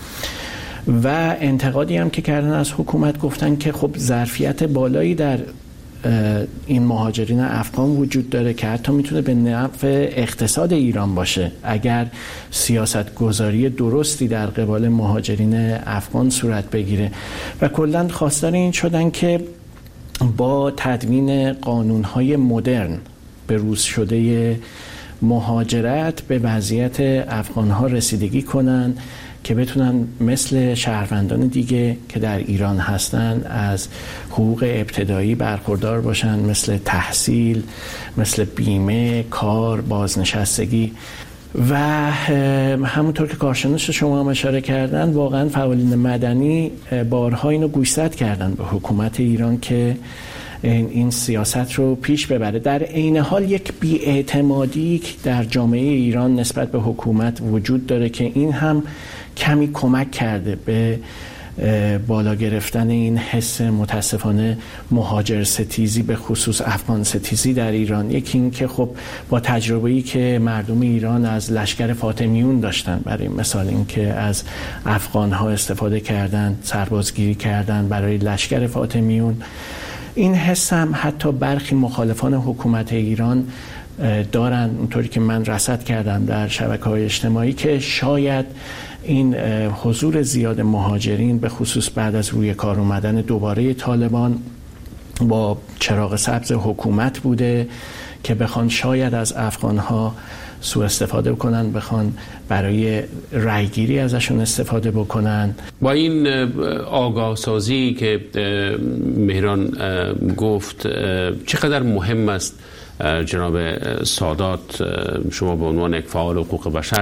و انتقادی هم که کردن از حکومت، گفتن که خب ظرفیت بالایی در این مهاجرین افغان وجود داره که حتی میتونه به نفع اقتصاد ایران باشه اگر سیاست گذاری درستی در قبال مهاجرین افغان صورت بگیره و کلاً خواستار این شدن که با تدوین قانون‌های مدرن به روز شده مهاجرت به وضعیت افغان‌ها رسیدگی کنن که بتونن مثل شهروندان دیگه که در ایران هستن از حقوق ابتدایی برخوردار باشن، مثل تحصیل، مثل بیمه، کار، بازنشستگی. و همونطور که کارشناس شما هم اشاره کردن، واقعا فعالین مدنی بارها اینو گوشزد کردن به حکومت ایران که این سیاست رو پیش ببره. در عین حال یک بی‌اعتمادی در جامعه ایران نسبت به حکومت وجود داره که این هم کمی کمک کرده به بالا گرفتن این حس متاسفانه مهاجر ستیزی، به خصوص افغان ستیزی در ایران. یکی این که خب با تجربه‌ای که مردم ایران از لشکر فاطمیون داشتن، برای مثال این که از افغان‌ها استفاده کردن، سربازگیری کردن برای لشکر فاطمیون، این حس هم حتی برخی مخالفان حکومت ایران دارن، اونطوری که من رصد کردم در شبکه‌های اجتماعی، که شاید این حضور زیاد مهاجرین به خصوص بعد از روی کار اومدن دوباره طالبان با چراغ سبز حکومت بوده که بخوان شاید از افغان‌ها سوء استفاده بکنن، بخوان برای رایگیری ازشون استفاده بکنن. با این آگاه سازی که مهران گفت، چقدر مهم است جناب سادات، شما به عنوان یک فعال حقوق بشر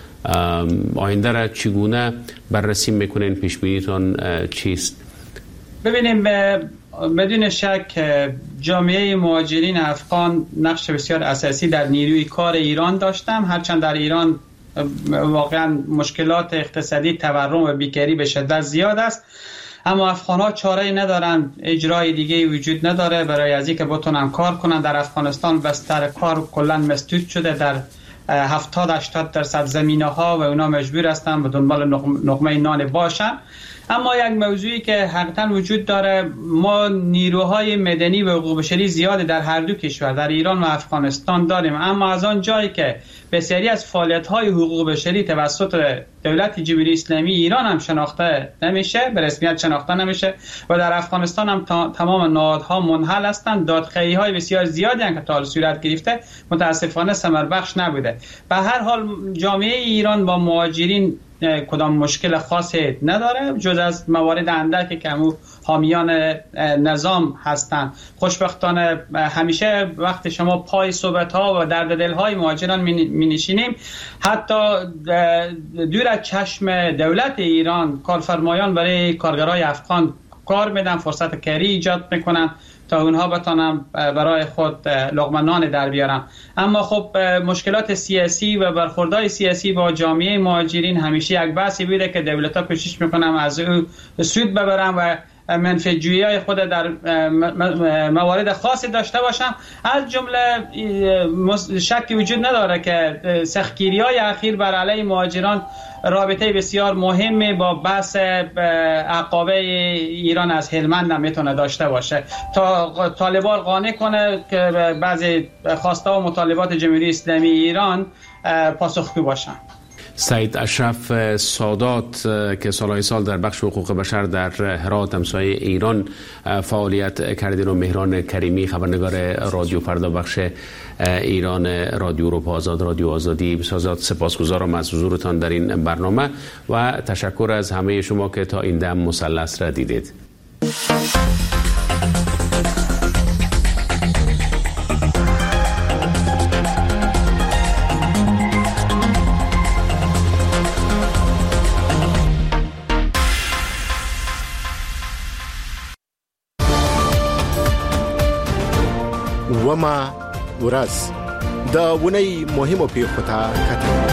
آینده را چگونه بررسی میکنین؟ پیش بینیتون چیست؟ ببینیم، بدون شک جامعه مهاجرین افغان نقش بسیار اساسی در نیروی کار ایران داشتم، هرچند در ایران واقعا مشکلات اقتصادی، تورم و بیکاری به شدت زیاد است، اما افغان‌ها چاره‌ای ندارن، اجرای دیگه وجود نداره برای از اینکه بتونن کار کنن. در افغانستان بستر کار کلا مسدود شده، در هفتاد هشتاد درصد زمینه‌ها و اونا مجبور هستن به دنبال نقمه نان باشن. اما یک موضوعی که حقیقتا وجود داره، ما نیروهای مدنی و حقوق بشری زیاد در هر دو کشور، در ایران و افغانستان داریم، اما از آن جایی که بسیاری از فعالیت‌های حقوق بشری توسط دولت جمهوری اسلامی ایران هم شناخته نمیشه، به رسمیت شناخته نمیشه و در افغانستان هم تمام نهادها منحل هستند، دادخواهی‌های بسیار زیادی هم که تا حال صورت گرفته متاسفانه ثمر بخش نبوده. به هر حال جامعه ایران با مهاجرین کدام مشکل خاصی نداره جز از موارد اندکی که همون حامیان نظام هستند. خوشبختانه همیشه وقت شما پای صحبت‌ها و درد دل‌های مهاجران می‌نشینیم، حتی دور از چشم دولت ایران کارفرمایان برای کارگرای افغان کار میدن، فرصت کاری ایجاد میکنن تا اونها بتونن برای خود لقمه نان در بیارن. اما خب مشکلات سیاسی و برخوردهای سیاسی با جامعه مهاجرین همیشه یک بحثی بوده که دولت‌ها کوشش میکنن از او سود ببرن و منفعت‌جویی‌های خود در موارد خاصی داشته باشن. از جمله شکی وجود نداره که سختگیری‌های اخیر بر علیه مهاجران رابطه بسیار مهمی با بحث عقابه ایران از هلمند هم میتونه داشته باشه تا طالبان قانع کنه که بعضی خواسته و مطالبات جمهوری اسلامی ایران پاسخگو باشن. سید اشرف سادات که سالهای سال در بخش حقوق بشر در هرات همسایه ایران فعالیت کردین و مهران کریمی خبرنگار رادیو فردا بخش ایران رادیو اروپا آزاد رادیو آزادی بسازات، سپاسگزارم از حضورتان در این برنامه و تشکر از همه شما که تا این دم مثلث را دیدید. وما ورځ د ونی مهمو پیښو ته کتل.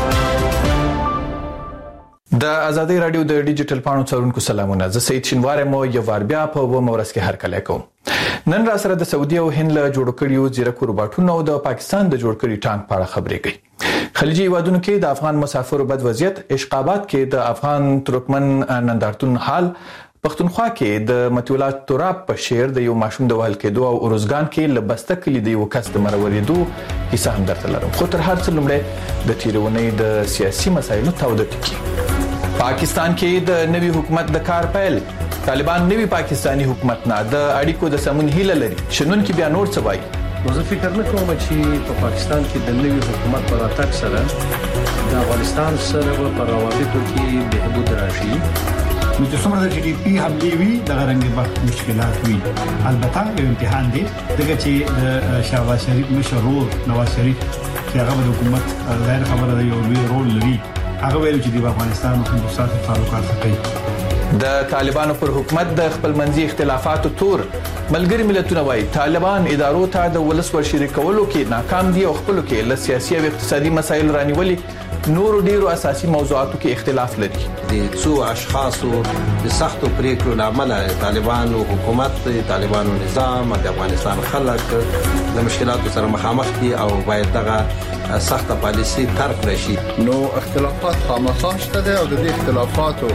د ازادي رادیو د ډیجیټل پاڼو څارونکو سلامونه، زه سید شینوار مو یو ور بیا په ومه ورځ کې هر کله کوم. نن را سره د سعودي او هند له جوړ کړیو زیرکو روباټونو او د پاکستان د جوړ کړي ټانک په اړه خبرې کوي. خلیجي هیوادونو کې د افغان مسافرو بد وضعیت، اشقابات کې د افغان ترکمن نندارتون حال، پښتونخوا کې د متولات تراب په شعر د یو ماشوم د وهل کېدو او اروزګان کې لبسته کلی د یو کس د مرورېدو کیسه هم درته لرم. خو تر هر څه لومړی د تیرونې د سیاسي مسایلو تاوده ټکی. پاکستان کې د نوي حکومت د کار پیل، طالبان نوي پاکستانی حکومت نه د اړیکو د سمون هیله لري. شنن کې بیا نور څه وایي. نو زه فکر نه کوم چې په پاکستان کې د نوي حکومت په راتګ سره د افغانستان سره په روابطو کې بهبود راشي. نو چې څومره د جی ډي پی حملې وي د غرنګي به مشکلات وي. البته یو امتحان دی دغه چې د شهباز شریف مشرور نواز شریف چې هغه د حکومت غیر خبره د یو لوی رول لري، هغه ویل چې د افغانستان او هندوستان تعلقات کوي. د طالبانو پر حکومت د خپل منځي اختلافاتو تور ملګری ملتونه وایي طالبان ادارو ته د ولس ور شریکولو کې ناکام دي او خپل کې له سیاسي او اقتصادي مسایل رانیولي نور ډیرو اساسي موضوعاتو کې اختلاف لري. د څو اشخاصو د سختو پریکړو لامل طالبانو حکومت، طالبانو نظام د افغانستان خلک د مشکلاتو سره مخامخ دي او باید دغه سخته پالیسي ترک راشي. نو اختلافات خامخا شته او د دې اختلافاتو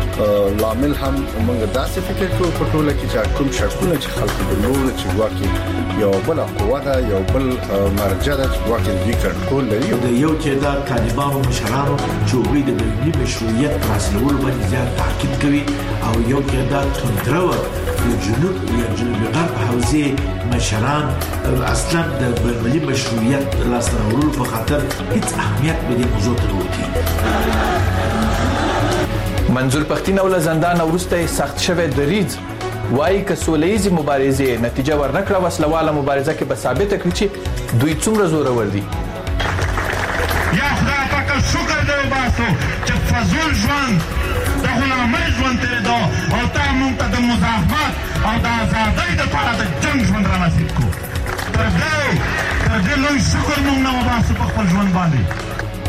لامل هم موږ داسې فکر کوو په ټوله کې چې کوم شکونه چې خلکو درلود چې واکې یو بل قوه ده، یو بل مرجع ده چې واکې دوی کنټرول لري. د یو تعداد طالبانو مشرانو چې دوی د ملي مشروعیت راسلولو باندې زیات تاکید کوي او یو تعداد توندرو د جنوب یا جنوب غرب حوزې مشران اصلا د ملي مشروعیت راسلولو په خاطر هیڅ اهمیت به دې موضوع ته ورکړي. منظور پښتين او زندان ورسته سخت شوه دریز وایي که سوله‌ایزي مبارزه نتیجه ورنکړه وسلواله مبارزه کې به ثابت کړي چې دوی څومره زور ور دي. یا خدای پاک شکر دې وباسو چې فزول ژوند د غلامۍ ژوند تیر دا او تا مونږ ته د مزاحمت او د آزادۍ لپاره د جنگ ژوند را نصیب کو. تر دې تر دې لوی شکر مونږ نه وباسو په خپل ژوند باندې.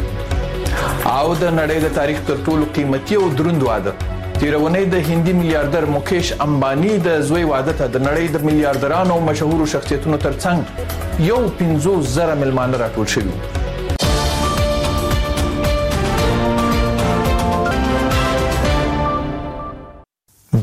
او د نړۍ د تاریخ تر ټولو قیمتي او دروند واده تیرونی د هندي میلیارډر مکیش امبانی د زوی واده ته د نړۍ د میلیارډرانو او مشهورو شخصیتونو ترڅنګ یو پنځوس زره ملمانه راټول شوي.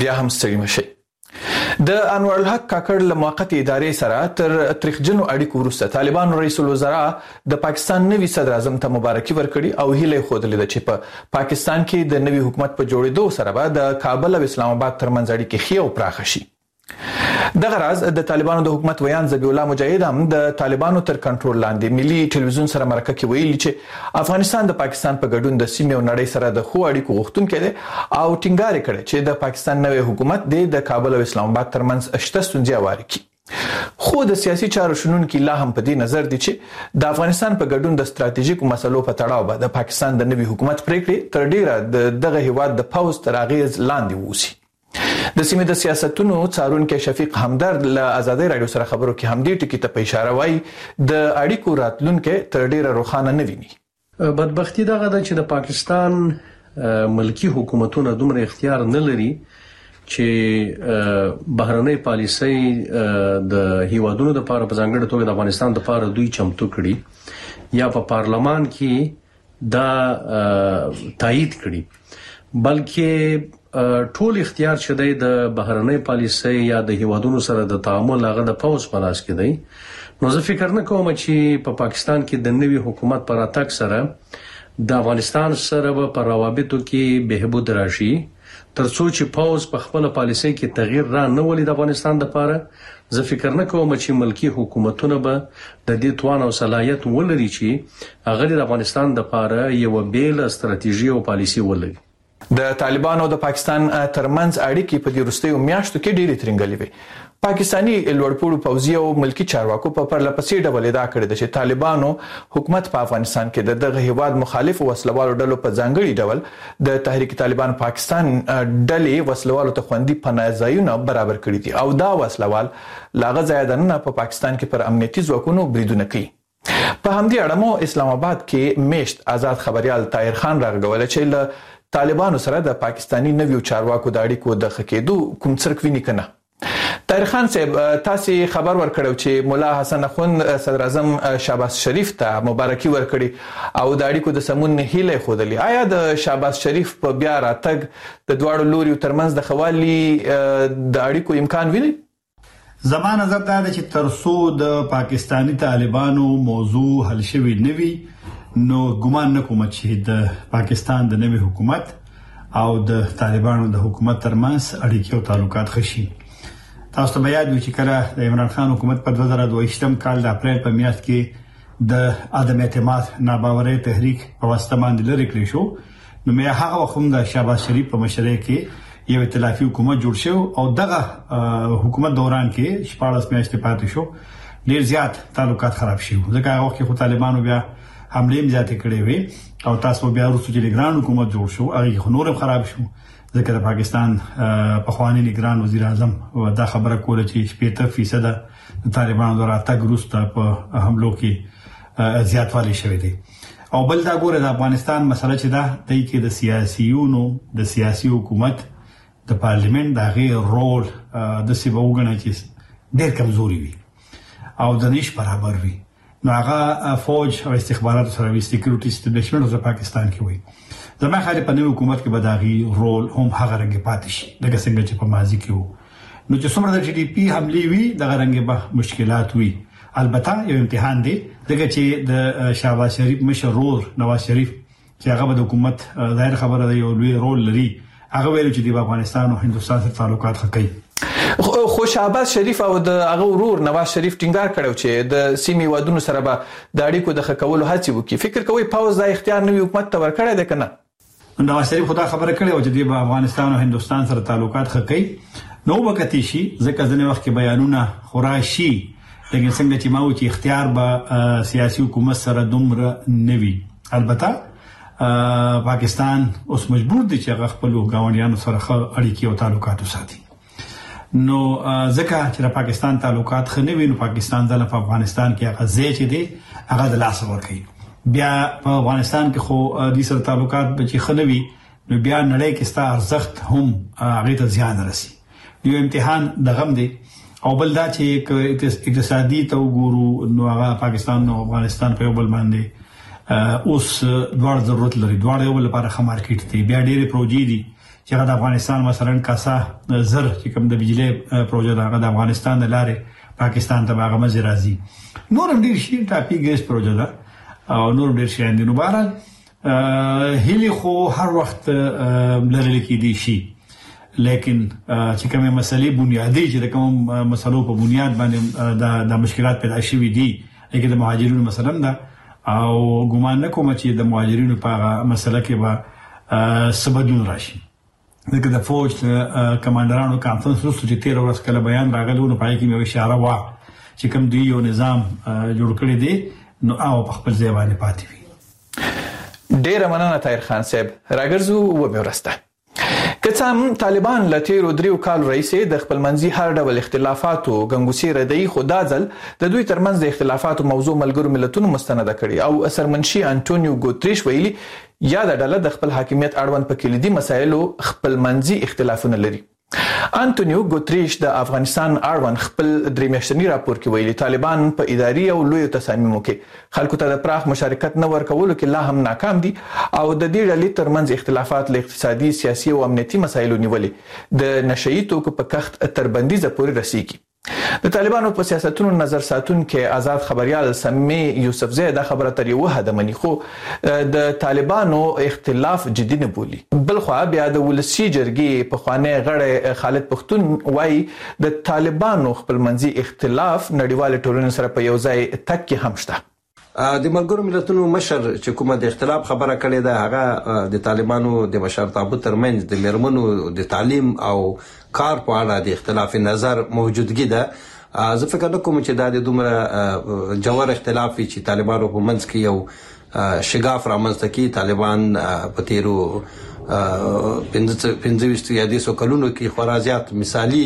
بیا هم ستړي مشي. د انور الحق کاکړ له موقتي ادارې سره تر تاریخجنو اړیکو وروسته طالبانو رئیس الوزرا د پاکستان نوي صدر اعظم ته مبارکي ورکړي او هیله خوده ده چې په پاکستان کې د نوي حکومت په جوړېدو سره به د کابل او اسلام آباد ترمنځ اړیکې ښې او پراخه شي. دغه راز د طالبانو د حکومت ویان ذبیح الله مجاهد هم د طالبانو تر کنټرول لاندې ملي ټلویزیون سره مرکه کې ویلي چې افغانستان د پاکستان په ګډون د سیمې او نړۍ سره د خو اړیکو غوښتونکی دی او ټینګار کړي چې د پاکستان نوی حکومت د کابل او اسلام آباد ترمنځ شته ستونزې هواري کړي. خو د سیاسي چارو شنونکي لا هم په دې نظر دي چې د افغانستان په ګډون د ستراتیژیکو مسلو په تړاو به د پاکستان د نوي حکومت پریکړې تر ډیره دغه هیواد د پوز تر اغیز لاندې ووسی. د سیمې د سیاستونو څارونکي شفیق همدرد له آزادۍ رادیو سره خبرو کې هم دې ټکي ته په اشاره وایي د اړیکو راتلونکي تر ډیره روښانه نه ویني. بدبختی دغه ده چې د پاکستان ملکی حکومتونه دومره اختیار نه لري چې بهرنۍ پالیسۍ د هیوادونو د لپاره په ځانګړي توګه د افغانستان د لپاره دوی چمتو کړي یا په پارلمان کې دا تایید کړي، بلکې ټول اختیار چې دی د بهرنۍ پالیسۍ یا د هیوادونو سره د تعامل هغه د پوز په لاس کې دی. نو زه فکر نه کوم چې په پا پاکستان کې د نوي حکومت پر اتاک سره د افغانستان سره په روابطو کې بهبود راشي ترڅو چې پوز په خپل پالیسۍ کې تغییر را نه ولي د افغانستان لپاره. زه فکر نه کوم چې ملکی حکومتونه به د دې توان او صلاحیت ولري چې هغه د افغانستان لپاره یو بیل ستراتیژي او پالیسي ولري. د طالبانو او د پاکستان ترمنځ اړیکې په دې وروستیو میاشتو کې ډېرې ترنګلې وې. پاکستاني لوړپوړو پوځي او ملکی چارواکو په پرلپسې ډول ادعا کړې ده چې طالبانو حکومت په افغانستان کې د دغه هیواد مخالف وسلوالو ډلو په ځانګړي ډول د تحریک طالبان پاکستان ډلې وسلوالو ته خوندي پناه ځایونه برابر کړي دي او دا وسلوال لاغه ځای دننه په پاکستان کې پر امنیتي ځواکونو بریدونه کوي. په همدې اړه مو اسلام آباد کې میشت آزاد خبريال طاهر خان راغوله چې له طالبانو سره د پاکستانی نویو چارواکو د اړیکو د خکېدو کوم څرک ویني کنه. طاهر خان صاحب تاسو خبر ورکړو چې مولا حسن اخوند صدر اعظم شهباز شریف ته مبارکي ورکړي او د اړیکو د سمون هیله خودلی. آیا د شهباز شریف په بیا راتګ د دواړو لوري ترمنځ د خوالي د اړیکو امکان ویني؟ زمانه نظر دا چې ترسو د پاکستانی طالبانو موضوع حل شوی نوي نو ګمان نکوم چې د پاکستان د نوي حکومت او د طالبانو د حکومت ترمنځ اړیکې او تعلقات خشي. تاسو ته یاد وي چې کله د عمران خان حکومت په دوه زره دوه کال د اپریل په میاشت کې د عدم اعتماد ناباورۍ تحریک په واسطه باندې لري کړی شو، نو مې هغه وخت د شهباز شریف په مشرۍ کې یو ائتلافي حکومت جوړ شو او دغه حکومت دوران کې شپږ میاشتې پاتې شو ډیر زیات تعلقات خراب شو. ځکه هغه وخت خو طالبانو بیا حمله زیاتې کړې وي او تاسو بیا وروسته چې لګران حکومت جوړ شو هغه خو نور خراب شو. ځکه د پاکستان په خواني لګران وزیر اعظم دا خبره کوله چې شپږ فیصد د طالبانو د راتګ وروسته په حملو کې زیاتوالی شوی دی. او بل دا ګوره د افغانستان مسله چې دا د کې د سیاسيونو د سیاسي حکومت د پارلیمنت د غیر رول د سی وګڼه چې ډېر کمزوري وي او د نش برابر وي. نو هغه فوج او استخبارات سره وي سکیورټي اسټابلیشمنت د پاکستان کې وي. زما خاله په نوې حکومت کې بداغي رول هم هغه رنګ پاتې شي دغه څنګه چې په ماضي کې وو. نو چې څومره د جی ډي پی حملې وي دغه رنګ به مشکلات وي. البته یو امتحان دی دغه چې د شهباز شریف مشرور نواز شریف چې هغه د حکومت ظاهر خبره دی یو لوی رول لري. هغه ویل چې د افغانستان او هندستان سره تعلقات ښه کوي. خو شهباز شریف او د هغه ورور نواز شریف ټینګار کړو چې د سیمې وادونو سره به د اړیکو د ښه کولو هڅه وکړي. فکر کوي پاوز د اختیار نوی حکومت ته ورکړی دی کنه؟ نواز شریف خدا خبره کړې او چې د افغانستان او هندستان سره تعلقات ښه کوي. نو وکتی شي ځکه ځنې وخت کې بیانونه خوراشي لکه څنګه چې ماو چې اختیار به سیاسي حکومت سره دومره نوي. البته پاکستان اوس مجبور دی چې هغه خپل ګاونډیانو سره ښه اړیکې او تعلقات وساتي. نو ځکه چې د پاکستان تعلقات ښه نه وي نو پاکستان د افغانستان کې هغه ځای چې دی هغه د لاس ورکوي. بیا په افغانستان کې خو د سره تعلقات به چې ښه نه وي نو بیا نړۍ کې ستا ارزښت هم هغه ته زیان رسي. یو امتحان د غم دی. او بل دا چې اقتصادي ته وګورو نو هغه پاکستان او افغانستان په یو بل باندې اوس دوړ ضرورت لري. دوړ یو بل لپاره ښه مارکیټ دی. بیا ډېرې پروژې دي چې د افغانستان مثلا کاسا زر چې کوم د بجلی پروژه د افغانستان د لارې پاکستان ته هغه مزه راځي نور هم ډیر شي ټاپي ګیس پروژه ده او نور ډیر شي اندینو بهرحال هلي خو هر وخت لرل کېدي شي لیکن چې کومه مسلې بنیادی چې کوم مسلو په بنیاد باندې د د مشکلات پیدا شوي دي لکه د مهاجرینو مثلا ده او ګومان نه کوم چې د مهاجرینو په مسله کې به سبدون راشي دغه د فوج کمانډرانو کانفرنس وروسته چې تیر ورځ کله بیان راغلی نو پای کې مې اشاره وا چې کوم دوی یو نظام جوړ کړی دی نو او په خپل ځای باندې پاتې وي. ډیر مننه طاهر خان صاحب راګرځو و به ورسته کڅام طالبان لتیرو دریو کال رئیس د خپل منځي هر ډول اختلافاتو غنګوسی ردی خدا ځل د دوی ترمنځ د اختلافاتو موضوع ملګرو ملتونو مستند کړي او سرمنشي انټونیو ګوتریش ویلي یا د ډله د خپل حاکمیت اړوند په کلیدي مسایلو خپل منځي اختلافونه لري. انټونیو ګوتریش د افغانستان اړوند خپل درې میاشتنی راپور کې ویلي طالبان په اداري او لوی تصامیمو کې خلکو ته د پراخ مشارکت نه ورکولو کې لا هم ناکام دي او د دې ډلې ترمنځ اختلافات له اقتصادي سیاسي او امنیتي مسایلو نیولې د نشئی توکو په کښت تربندیزه پورې رسیږي. د طالبانو په سیاستونو نظر ساتون کې آزاد خبريال سمي یوسفزی د خبره تر یو حد منی خو د طالبانو اختلاف جدي نه بولی. بلخو بیا د ولسی جرګي په خوانه غړ خالد پختون وای د طالبانو خپل منځي اختلاف نړیوال ټولنې سره په یو ځای تک کې هم شته. د ملګرو ملتونو مشر چې کومه د اختلاف خبره کړې ده هغه د طالبانو د مشرتابه ترمنځ د میرمنو د تعلیم او کار په اړه د اختلاف نظر موجودګي ده. زه فکر نه کوم چې دا د دومره جوړ اختلاف چې طالبانو په منځ کې یو شګاف رامنځته کی طالبان په تیرو پنځه یا دیسو کلونو کې خورا زیات مثالی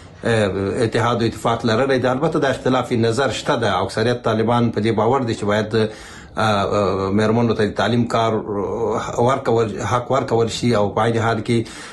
اتحاد او اتفاق لرلې ده. البته د اختلافي نظر شته ده. اکثریت طالبان په دې باور دي چې باید مېرمنو ته تعلیم کار ورکول حق ورکول شي او په دې حال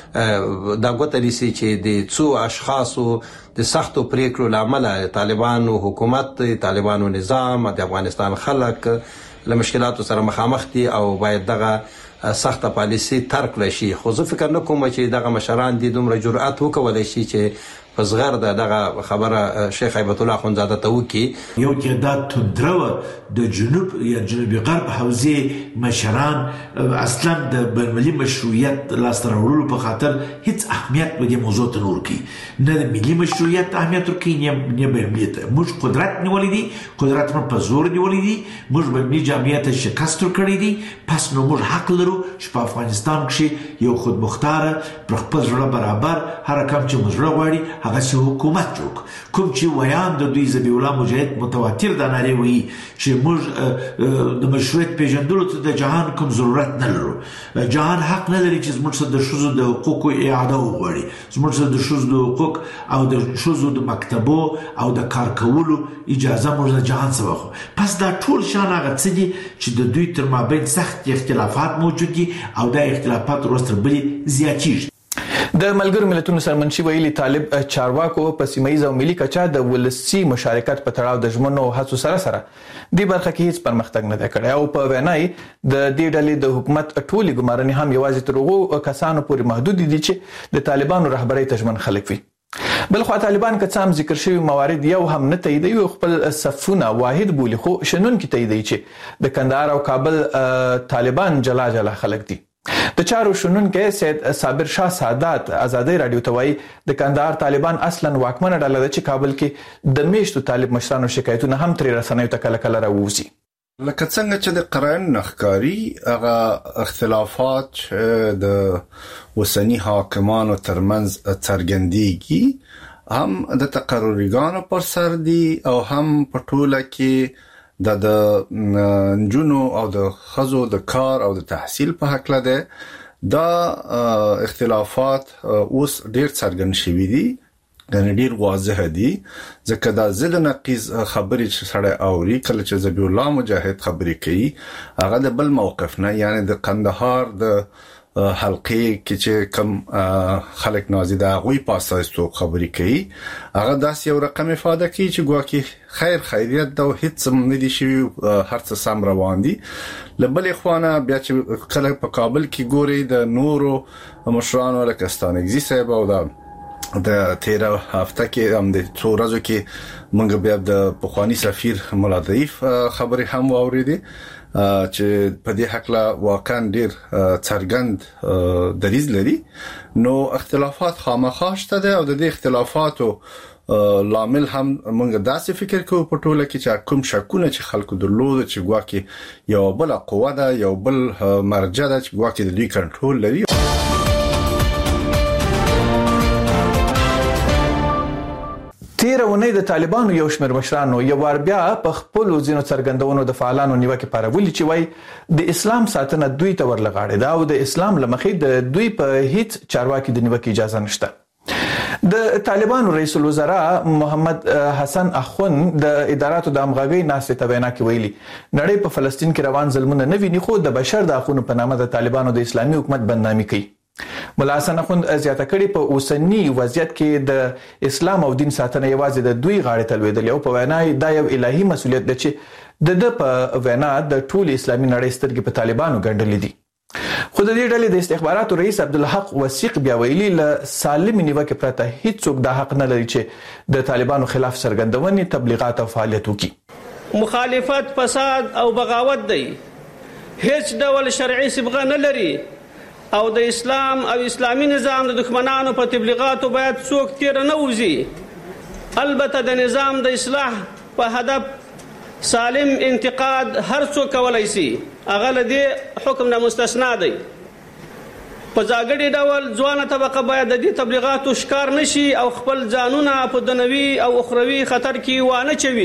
کې دا غوته دي چې د څو اشخاصو د سختو پریکړو لامل طالبانو حکومت طالبانو نظام د افغانستان خلک له مشکلاتو سره مخامخ دي او باید دغه سخته پالیسي ترک لشي. خو زه فکر نه کوم چې دغه مشران دي دومره جرأت وکولای شي چې پس غیر د دغه خبره شیخ هیبت الله خونزاده ته وکي یو کې دا تندرو د جنوب یا جنوبي غرب حوزه مشران اصلا د بنملي مشروعیت لاستر وړلو په خاطر هیڅ اهمیت په دې موضوع ته نور کی نه د ملي مشروعیت اهمیت ورکي نه نه بنملي موږ قدرت نیولې دي قدرت په زور نیولې دي موږ بنملي جمعیت شکست کړی دي پس نو موږ حق لرو چې په افغانستان کې یو خود مختار پر خپل ځړه برابر هر کم چې موږ غواړي هغه سي حکومت جوړ کوم چې ویان د دوی ذبیح الله مجاهد متواتر د ناري وي چې موږ د مشروعیت پیژندلو ته د جهان کوم ضرورت نه لرو. جهان حق نه لري چې موږ د شوزو د حقوقو اعاده وغواړي موږ د شوزو د حقوق او د شوزو د مکتبو او د کار کولو اجازه موږ د جهان سره واخو. پس دا ټول شان هغه څه دي چې د دوی تر مابین سخت اختلافات موجود دي او دا اختلافات وروسته بلی زیاتېږي. د ملګرو ملتونو سرمنشي ویلي طالب چارواکو په سیمایي او ملي کچا د ولسی مشارکت په تړاو د ژمنو هڅو سره سره د برخه کې هیڅ پرمختګ نه کړی او په وینای د دې ډلې د حکومت ټولي ګمارنې هم یوازې تر هغو کسانو پورې محدود دي چې د طالبانو رهبرۍ ته ژمن خلک وي. بلخو طالبان کڅام ذکر شوی موارد یو هم نه تاییدوي خپل صفونه واحد بولی خو شنن کې تاییدوي چې د کندهار او کابل طالبان جلا جلا خلک دي. د چارو شنن کې سید صابر شاه سعادت ازادي رادیو توای د کندهار طالبان اصلا واکمنه ډله د کابل کې د میشتو طالب مشرانو شکایتونه هم تر رسنیو ته کله کله راوځي. لکه څنګه چې د قرآن نخکاری هغه اختلافات د وسنی حاکمانو ترمنځ څرګندېږي هم د تقرریګانو پر سر دي او هم په ټوله کې د د جنو او د خزو د کار او د تحصیل په حق لده دا اختلافات اوس ډیر څرګند شوي دي غن ډیر واضح دي ځکه دا زید نقیز خبرې چې سره اوري کله چې ذبیح الله مجاهد خبرې کوي هغه د بل موقف نه یعنی د قندهار د حلقې کې چې کم خلک نازیده غوي پاسایستو خبرې کوي هغه داس یو رقم ifade کوي چې ګواکي خیر خیریت دا هیڅ هم نه دي شي هر څه سم روان دي لبلې خوانه بیا چې کله په کابل کې ګوري د نورو مشرانو لکه ستانګزي صاحب او دا د تیرا هفته کې هم د څو ورځې کې موږ بیا د پخوانی سفیر مولا ضعیف خبرې هم واوریدې چې په دې حق لا واقعا ډیر څرګند دریز لري نو اختلافات خامخا شته او د دې اختلافاتو لامل هم موږ داسې فکر کوو په ټوله کې چې کوم شکونه چې خلکو درلود چې ګواکي یو بل قوه ده یو بل مرجع ده چې ګواکي د دوی کنټرول لري. تیر ونې د طالبانو یو شمېر مشرانو یو وار بیا په خپل ځینو څرګندونو د فعالانو نیوکه پارولې چې وای د اسلام ساتنه دوی ته ورلغاړي دا او د اسلام لمخې د دوی په هیڅ چارواکي د نیوکه اجازه نشته. د طالبانو رئیس الوزراء محمد حسن اخوند د اداراتو د همغږۍ ناستې ته وینا کې ویلي نړۍ په فلسطین کې روان ظلمونه نه ویني خو د بشر د حقوقو په نامه د طالبانو د اسلامي حکومت بدنامي کوي. مولا حسن اخوند زیاته کړي په اوسنی وضعیت کې د اسلام او دین ساتنه یوازې د دوی غاړې ته لویدل او په وینا دا یو الهي مسؤلیت دی چې د د په وینا د ټول اسلامي نړۍ سترګې په طالبانو ګنډلې دي. خو د دې ډلې د استخباراتو رئیس عبدالحق وثیق بیا ویلي له سالم نیوکه پرته هیڅوک د حق نه لري چې د طالبانو خلاف څرګندونې تبلیغات او فعالیت وکړي. مخالفت فساد او بغاوت دی هیڅ ډول شرعي صبغه نه لري او د اسلام او اسلامي نظام د دښمنانو په تبلیغاتو باید څوک تیر نه وځي. البته د نظام د اصلاح په هدف سالم انتقاد هر څوک کولای شي هغه له دې حکم نه مستثنا دی. په ځانګړي ډول ځوانه طبقه باید د دې تبلیغاتو ښکار نشي او خپل ځانونه په دنیوي او اخروي خطر کې وانه چوي.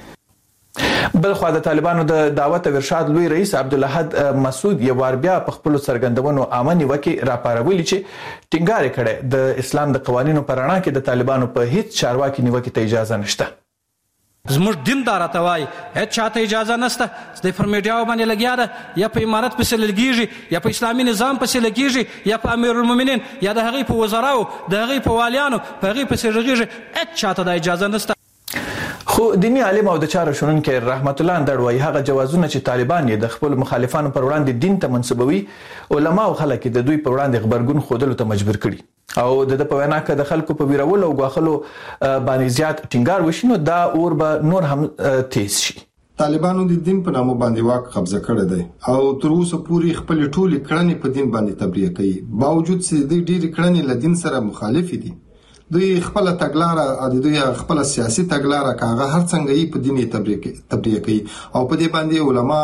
بلخوا د طالبانو د دعوت ارشاد لوی رئیس عبدالاحد مسعود یو وار بیا په خپل څرګندونو امني وکي راپاروي چې ټینګار کړي د اسلام د قوانینو پر اړه کې د طالبانو په هیڅ چارواکي نیوکه ته اجازه نشته. زموږ دین دار ته وای هیڅ چاته اجازه نشته د فرمیډیاو باندې لګیا ده یا په امارت پسې لګیږي یا په اسلامي نظام پسې لګیږي یا په امیر المؤمنین یا د هغې په وزراو د هغې په والیانو په هغې پسې لګیږي هیڅ چاته د اجازه نشته. خو دینی عالم او د چارو شنونکي رحمت الله اندړ وایي هغه جوازونه چې طالبان یې د خپل مخالفانو پر وړاندې دین ته منسوبوي علما او خلک د دوی پر وړاندې خبرګون خودلو ته مجبور کړي او د په وینا کې د خلکو په ویرولو او غاخلو باندې زیات ټینګار وشي نو دا اور به نور هم تیز شي. طالبانو د دین په نامه باندې واک قبضه کړی دی او تر اوسه پورې خپل ټولې کړنې په دین باندې تبلیغ کوي باوجود چې د ډېری کړنې له دین سره مخالف دي. دوی خپل تګلارې د دوی خپل سیاسي تګلارې کاغه هر څنګه یې په دیني تبلیغ کوي او په دې باندې علما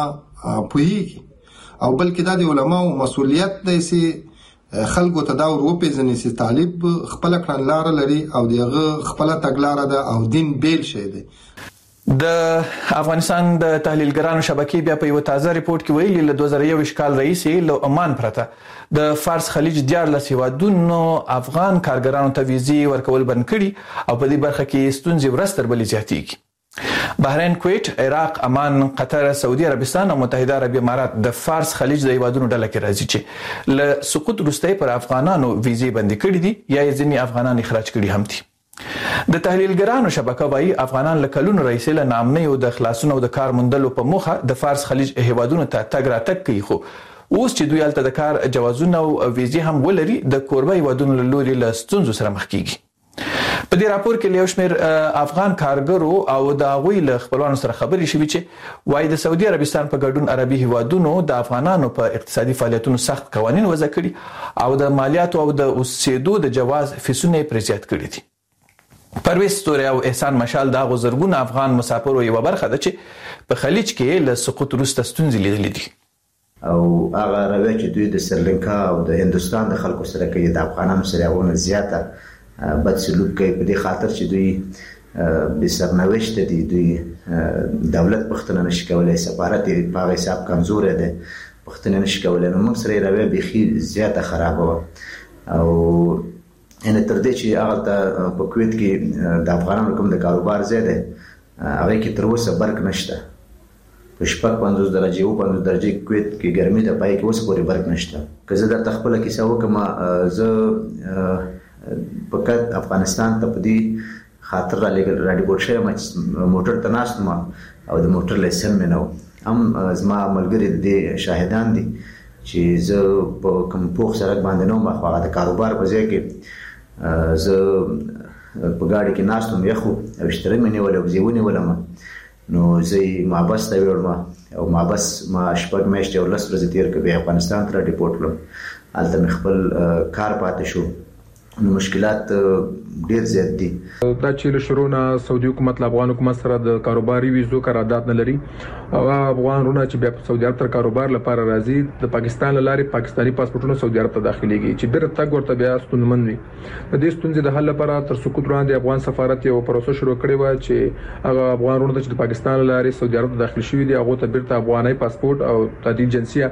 پوهیږي او بلکې دا د علماو مسؤلیت دی چې خلکو ته دا ور وپیژني چې طالب خپل کړنلار لري او دغه خپل تګلارې ده او دین بیل شي دی. د افغانستان د تحلیلګرانو شبکې بیا په یو تازه ریپورت کې ویلي له دوه زره یو کال رئیس له عمان پرته د فارس خلیج دیارلس هیوادونو افغان کارګرانو ته ویزې ورکول بند کړي او په دې برخه کې ستونزې ورځ تر بلې زیاتېږي. بحرین، کویت، عراق، عمان، قطر، سعودي عربستان او متحده عربي امارات د فارس خلیج د هیوادونو ډله کې راځي چې له سقوط وروسته پر افغانانو ویزې بند کړي دي یا یې ځینې افغانان اخراج کړي هم دي. د تحلیلګرانو شبکه وايي افغانان له کلونو راهیسې له نامنۍ او د خلاصون او د کار موندلو په موخه د فارس خلیج هیوادونو ته تګ راتګ کوي خو اوس چې دوی هلته د کار جوازونه او ویزې هم ولري د کوربه هیوادونو له لوري له ستونزو سره مخ کیږي. په دې راپور کې یو شمېر افغان کارګرو او د هغوی له خپلوانو سره خبرې شوي چې وايي د سعودي عربستان په ګډون عربي هیوادونو د افغانانو په اقتصادي فعالیتونو سخت قوانین وضع کړي او د مالیاتو او د اوسېدو د جواز فیسونه یې پرې زیات کړي دي. پرویز ستوري او احسان مشال دا غزرګون افغان مسافرو یو برخه ده چې په خلیج کې له سقوط وروسته ستونزې لیدلې دي او هغه رویه چې دوی د سریلانکا او د هندستان د خلکو سره کوي د افغانانو سره ونه زیاته بد سلوک کوي په دې خاطر چې دوی به سرنوشت دي دوی دولت پښتنه نشي کولای سفارت یې په حساب کمزور دي پښتنه نشي کولای نو موږ سره رویه بيخي زیاته خراب او ان تر دې چې هغه ته په کویت کې د افغانانو کوم د کاروبار زیاده هغه کې تر اوسه برق نشته شپږ پنځوس درجه او پنځوس درجه کویت کې ګرمي ده، پای کې اوس پورې برق نشته. که زه درته خپله کیسه وکړم، زه فقط افغانستان ته په دې خاطر راډیپورټ شوی یم چې موټر ته ناست وم او د موټر لایسنس مې نه و. هم زما ملګري د دې شاهدان دي چې زه په کوم پوخ سړک باندې نه وم، خو هغه د کاروبار په ځای کې زه په ګاډي کې ناست وم، یخ و او اشترۍ مې نیولې او زه یې ونیولم. نو زه یې محبس ته ویوړم او محبس ما شپږ میاشتې او لس ورځې تېر کړې، بیا افغانستان ته راډیپورټ کړم. هلته مې خپل کار پاتې شو. نو مشکلات ډیر زیات دي. دا چې له شروع نه سعودي حکومت له افغان حکومت سره د کاروباري ویزو قرارداد نه لري او افغانونه چې بیا په سعودي عرب تر کاروبار لپاره راځي د پاکستان لارې پاکستاني پاسپورتونو سعودي عرب ته داخليږي چې ډېر تګ ورته بیا ستونزمن وي. د دې ستونزې د حل لپاره تر سقوط وړاندې افغان سفارت یو پروسه شروع کړې و چې هغه افغانونه چې د پاکستان لارې سعودي عرب ته داخل شوي دي هغه ته بیرته افغاني پاسپورت او تادید جنسیه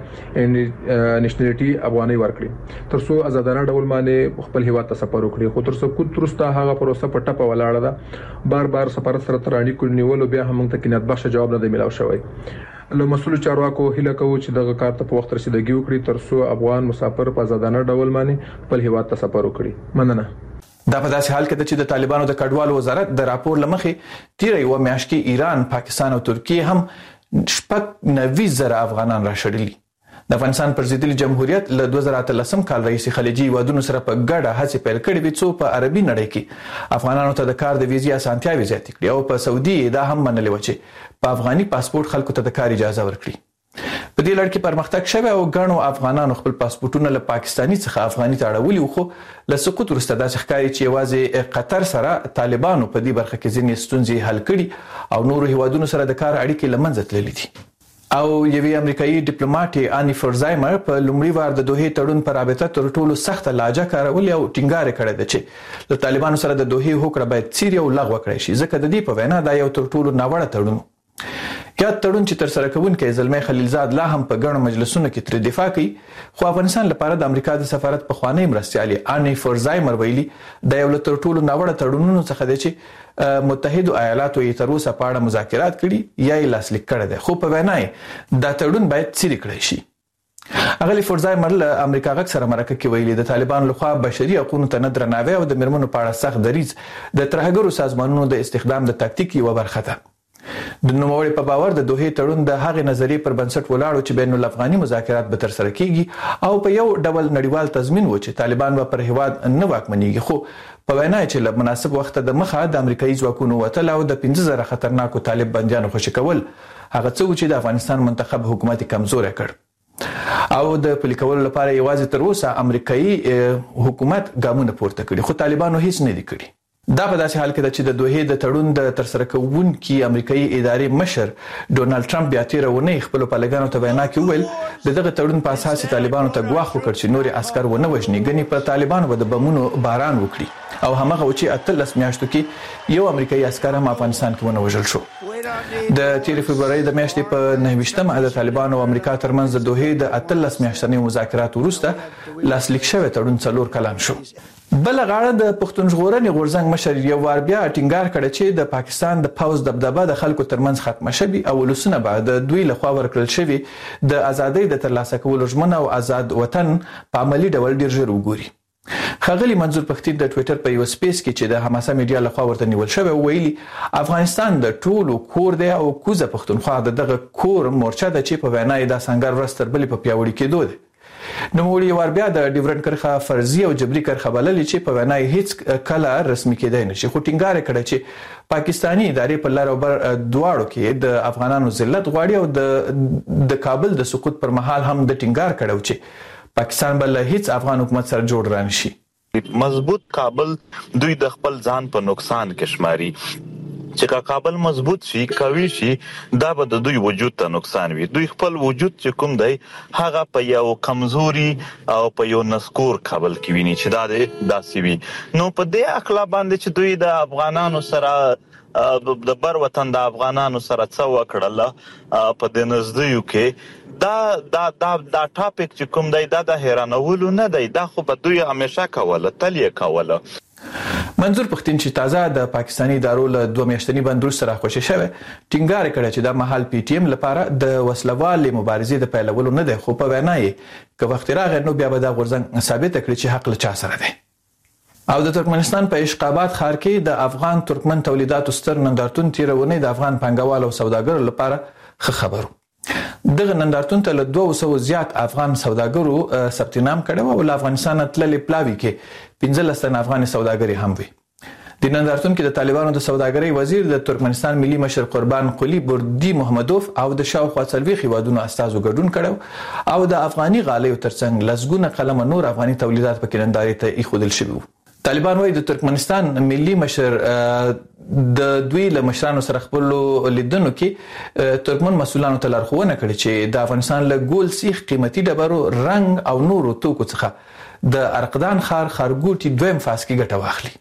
نېشنلټي افغاني ورکړي تر څو آزادانه ډول باندې خپل هیواد ته سفر وکړي. خو تر سقوط وروسته هغه پروسه په ټپه ولاړه ده. بار بار سفارت سره ترانې کول نیول بیا هم ته کینات بخښ جواب نه دی ملاو شوی. له مسؤل چارواکو هیله کوو چې دغه کار ته په وخت رسیدګي وکړي تر څو افغان مسافر په آزادانه ډول باندې خپل هیواد ته سفر وکړي. مننه. دا په داسې حال کې ده چې د طالبانو د کډوالو وزارت د راپور لمخې تیر یو میاشت کې ایران، پاکستان او ترکیه هم شپږ نوي زره افغانان راشړلي. د افغانستان پر ضد جمهوریت له دوه زره اتلسم کال راهیسې خلیجي هیوادونو سره په ګډه هڅې پیل کړې وې څو په عربي نړۍ کې افغانانو ته د کار د ویزې اسانتیاوې زیاتې کړي او په سعودي دا هم منلې و چې په افغاني پاسپورت خلکو ته د کار اجازه ورکړي. په دې لړ کې پرمختګ شوی او ګڼو افغانانو خپل پاسپورتونه له پاکستاني څخه افغاني ته اړولي، خو له سقوط وروسته داسې ښکاري چې یوازې قطر سره طالبانو په دې برخه کې ځینې ستونزې حل کړي او نورو هیوادونو سره د کار اړیکې له منځه تللي دي. او یوې امریکایي ډیپلوماټ آني فرزایمر په لومړي وار د دوحې تړون پر رابطه تر ټولو سخته لهجه کارولې او ټینګار کړی دی چې له طالبانو سره د دوحې هوکړه باید څیرې او لغوه کړی شي، ځکه د دې په وینا دا یو تر ټولو ناوړه تړون و. یاد تړون چې تر سره کوونکی زلمی خلیلزاد لا هم په ګڼو مجلسونو کې تر دفاع کوي، خو افغانستان لپاره د امریکا د سفارت پخوانی مرستیالې آني فرزایمر ویلي دا یو تر ټولو ناوړه تړونونو څخه دی چې متحده ایالاتو یې تر اوسه په اړه مذاکرات کړي یا یې لاسلیک کړی دی، خو په وینا یې دا تړون باید څیرې کړی شي. اغلی فرزایمر له امریکا غږ سره مرکه کې ویلي د طالبانو لخوا بشري حقوقو ته نه درناوی او د میرمنو په اړه سخت دریځ د ترهګرو سازمانونو د استخدام د تاکتیک یوه برخه ده. د نوموړي په باور د دوحې تړون د هغې نظریې پر بنسټ ولاړ چې بین الافغاني مذاکرات به ترسره کیږي او په یو ډول نړیوال تضمین و چې طالبان به پر هیواد نه واکمنېږي، خو په وینا چې له مناسب وخت د مخه د امریکایي ځواکونو وتل او د پنځه زره خطرناکو طالب بندیانو خوشي کول هغه څه و چې د افغانستان منتخب حکومت کمزوری کړ او د پلي کولو لپاره یوازې تر اوسه امریکایي حکومت ګامونه پورته کړي، خو طالبانو هیڅ نه دي کړي. دا په داسې حال کې ده چې د دوحې د تړون د ترسره کوونکي امریکایي ادارې مشر ډونالد ټرمپ بیا تېره اونۍ خپلو پلګانو ته وینا کې وویل د دغه تړون په اساس طالبانو ته ګواښ وکړ چې نورې عسکر ونه وژني، ګنې په طالبانو به د بمونو باران وکړي او همغه و چې اتلس میاشتو کې یو امریکایي عسکر هم افغانستان کې ونه وژل شو. د تیرې فبرورۍ د میاشتې په نهه ویشتمه د طالبانو او امریکا ترمنځ د دوحې د اتلس میاشتنیو مذاکراتو وروسته لاسلیک شوی تړون څلور کلن شو. بل غاړه د پښتون ژغورنې غورځنګ مشر یو وار بیا ټینګار کړی چې د پاکستان د پوځ دبدبه د خلکو ترمنځ ختمه شوي او ولسونه به د دوی لخوا ورکړل شوي د ازادۍ د ترلاسه کولو ژمنه او آزاد وطن په عملي ډول ډیر ژر وګوري. ښاغلي منظور پښتين د ټویټر په یو سپیس کې چې د حماسه میډیا لخوا ورته نیول شوی ویلي افغانستان د ټولو کور دی او کوزه پښتونخوا دغه کور مورچه ده چې په وینا یې دا سنگر ورځ تر بلې په پیاوړي کېدو دی. نوموړي یو وار بیا د ډیورنډ کرښه فرضي او جبري کرښه بللې چې په وینا یې هیڅ کله رسمي کېدای نشي، خو ټینګار یې کړی چې پاکستاني ادارې په لر او بر دواړو کې د افغانانو ذلت غواړي او د د کابل د سقوط پر مهال هم د ټینګار کړو چې پاکستان بل هیڅ افغان حکومت سره جوړ رانشي. مضبوط کابل دوی د خپل ځان په نقصان کې شماري چې کابل مضبوط شي قوي شي دا به د دوی وجود ته نقصان وي. دوی خپل وجود چې کوم دی هغه په یو کمزوري او په یو نسکور کابل کې ویني چې دا داسې وي. نو په دې اخلا باندې چې دوی د افغانانو سره د بر وطن د افغانانو سره څه وکړل په د نزدیو کې دا دا دا دا ټاپک چې کوم دی دا د حیرانولو نه دی، دا خو په دوی همیشه کوله تل یې کوله. منظور پښتين چې تازه د پاکستاني ادارو له دوه میاشتنی بند وروسته راخوشي شوی ټینګار کړی چې د محل پی ټی ایم لپاره د وسلوالې مبارزې د پیلولو نه دی، خو په وینا یې که وخت راغی نو بیا به دا غورځنګ ثابت کړي چې حق له چا سره دی. او د ترکمنستان په اشقاباد ښار کې د افغان ترکمن تولیداتو ستر نندارتون تیرونې د افغان پانګوال او سوداګرو لپاره ښه خبرو. دغه نندارتون ته له دوه سوه زیات افغان سوداګرو ثبت نام کړي او له افغانستان تللې پلاوي کې پنځلس تن افغان سوداګري هم وي. د نندارتون کې د طالبانو د سوداګرۍ وزیر د ترکمنستان ملي مشر قربان قلی بردی محمدوف او د شاوخوا څلوېښت هیوادونو استازو ګډون کړو او د افغاني غالیو ترڅنګ لسګونه قلمه نور افغاني تولیدات په کې نندارې ته ایښودل شوي وو. طالبان وايي د ترکمنستان ملي مشر د دوی له مشرانو سره خپل لیدنو کې ترکمن مسؤلانو ته لارښوونه کړې چې د افغانستان له ګول سیخ قیمتي ډبرو رنګ او نورو توکو څخه د ارقدان ښار ښارګوټي دویم فاز کې ګټه واخلي.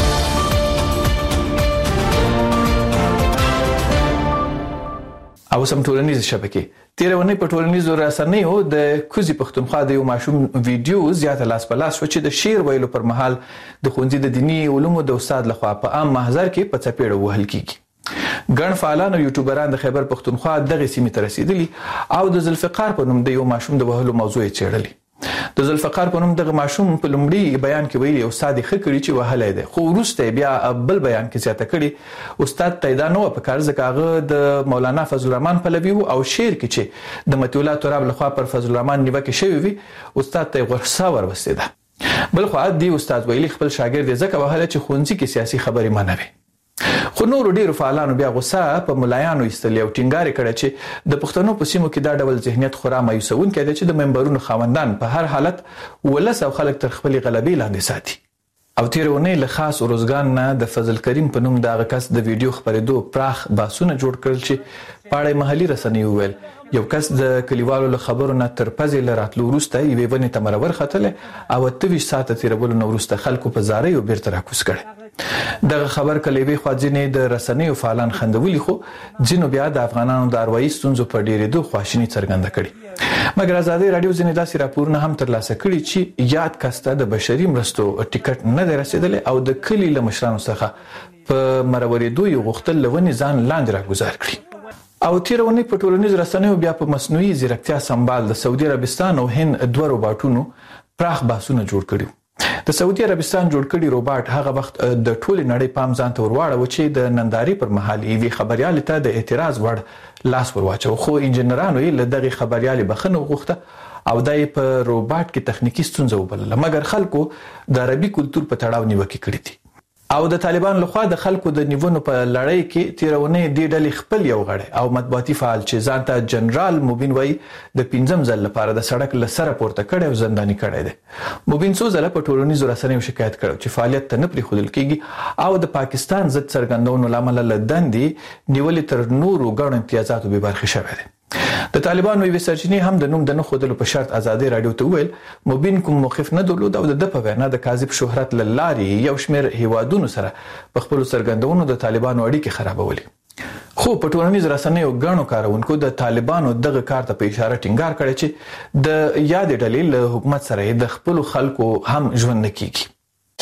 او سم ټولنیز شبکې تیرونی په ټولنیزو رسنیو د کوزي پښتونخوا د یو ماشوم ویډیو زیاته لاس په لاس و چې د شعر ویلو پر مهال د ښوونځي د دیني علومو د استاد لخوا په عام محضر کې په څپېړه وهل کیږي. ګڼ فعالان او یوټیوبران د خیبر پښتونخوا دغه سیمې ته رسیدلي او د ذوالفقار په نوم د یو ماشوم د وهلو موضوع یې څېړلې. د ذوالفقار په نوم دغه ماشوم په لومړي بیان کې ویلي استاد یې ښه کړي چې وهلی دی، خو وروسته بیا بل بیان کې زیاته کړي استاد ته دا نه وه په کار ځکه هغه د مولانا فضل الرحمن پلوي و او شعر کې چې د مطیع الله تراب لخوا پر فضل الرحمن نیوکې شوې وي استاد ته یې غوسه وربسېده. بل خوا دی استاد ویلي خپل شاګرد یې ځکه وهلی چې ښوونځي کې سیاسي خبرې منه وي. خو نورو ډیرو فعالانو بیا غوسه په ملایانو ایستلې او ټینګار کړی چې د پښتنو په سیمو کې دا ډول ذهنیت خورا مایوسونکی دی چې د منبرونو خاوندان په هر حالت ولس او خلک تر خپلې غلبې لاندې ساتي. او تیر اونۍ له خاص اروزګان نه د فضل کریم په نوم دغه کس د ویډیو خپرېدو پراخ باسونه جوړ کړل چې پاړې محلي رسنیو ویل یو کس د کلیوالو له خبرو نه تر پزې له راتلو وروسته یوې ونې ته مرور ختلی او اته ویشت ساعته تیرولو نه وروسته خلکو په زاریو بیرته راکوز کړی. دغه خبر کله یوې خوا ځینې د رسنیو فعالان خندولي خو ځینو بیا د افغانانو د اروایي ستونزو په ډېرېدو خواشیني څرګنده کړي. مګر ازادي راډیو ځینې داسې راپورونه هم ترلاسه کړي چې یاد کس ته د بشري مرستو ټیکټ نه دی رسېدلی او د کلي له مشرانو څخه په مرورېدو یې غوښتل له ونې ځان لاندې راګوزار کړي. او تیر اونۍ په ټولنیزو رسنیو بیا په مصنوعي ځیرکتیا سمبال د سعودي عربستان او هند دوه روباټونو پراخ بحثونه جوړ کړي. د سعودي عربستان جوړ کړي روباټ هغه وخت د ټولې نړۍ پام ځان ته ورواړو چې د نندارې پر مهال یوې خبریالې ته د اعتراض وړ لاس ورواچو، خو انجنیرانو یې له دغې خبریالې بخښنه وغوښته او دا یې په روباټ کې تخنیکي ستونزه وبلله، مګر خلکو د عربي کلتور په تړاو نیوکې کړې دي. او د طالبان لخوا د خلکو د نیونو په لړۍ کې تیرونې دې ډلې خپل یو غړی او مطبوعاتي فعال چې ځان ته جنرال مبین وایي د پنځم ځل لپاره د سړک له سره پورته کړی او زنداني کړی دی. مبین څو ځله په ټولنیزو رسنیو شکایت کړی چې فعالیت ته نه پرېښودل کېږي او د پاکستان ضد څرګندونو له امله له دندې نیولې تر نورو ګڼو امتیازاتو بې برخې شوی دی. د طالبانو یوې سرچینې هم د نوم د نه ښودلو په شرط ازادي راډیو ته وویل مبین کوم موقف نه درلود او د ده په وینا د کاذب شهرت له لارې یو شمېر هیوادونو سره په خپلو څرګندونو د طالبانو اړیکې خرابولې. خو په ټولنیزو رسنیو ګڼو کارونکو د طالبانو دغه کار ته په اشاره ټینګار کړی چې د یادې ډلې له حکومت سره د خپلو خلکو هم ژوند نه کیږي.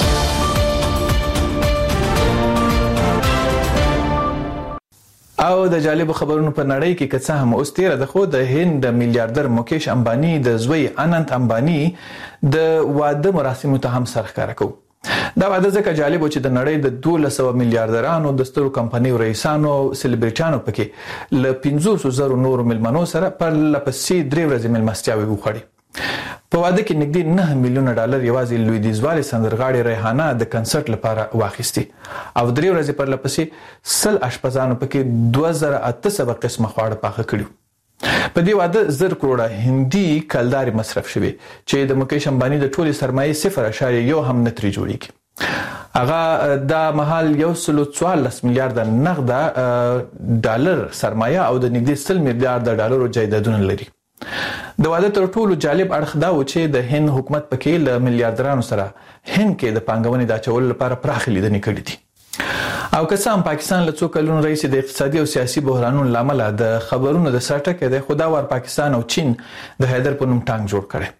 او د جالب خبرونو په نړۍ کې که څه هم اوس تیره ده خو د هند میلیاردر مکیش امبانی د زوی اننت امبانی د واده مراسمو ته هم سر ښکاره کوو. دا واده ځکه جالب و چې د نړۍ د دولس سوه میلیاردرانو د سترو کمپنیو رئیسانو او سلیبریټانو پکې له پنځوسو زرو نورو میلمنو سره پرله پسې درې ورځې میلمستیاوې وخوړې. په واده کې نږدې نه میلیونه ډالر یوازې لویدیځوالې سندرغاړې ریحانه د کنسرت لپاره واخیستي او درې ورځې پرله پسې سل اشپزانو پکې دوه زره اته سوه قسمه خواړه پاخه کړي. په دې واده زر کروړه هندي کلدارې مصرف شوي چې د مکیش امبانی د ټولې سرمایې صفر اشاریه یو هم نه ترې جوړیږي. هغه دا مهال یو سلو څوارلس میلیارده نغده ډالر سرمایه او د نږدې سل میلیارده ډالرو جایدادونه لري. د واده تر ټولو جالب اړخ دا و چې د هند حکومت پکې له میلیاردرانو سره هند کې د پانګونې د اچولو لپاره پراخې لیدنې کړې دي. او که څه هم پاکستان له څو کلونو راهیسې د اقتصادي او سیاسي بحرانونو له امله د خبرونو د سر ټکی دی، خو دا وار پاکستان او چین د حیدر په نوم ټانک جوړ کړی.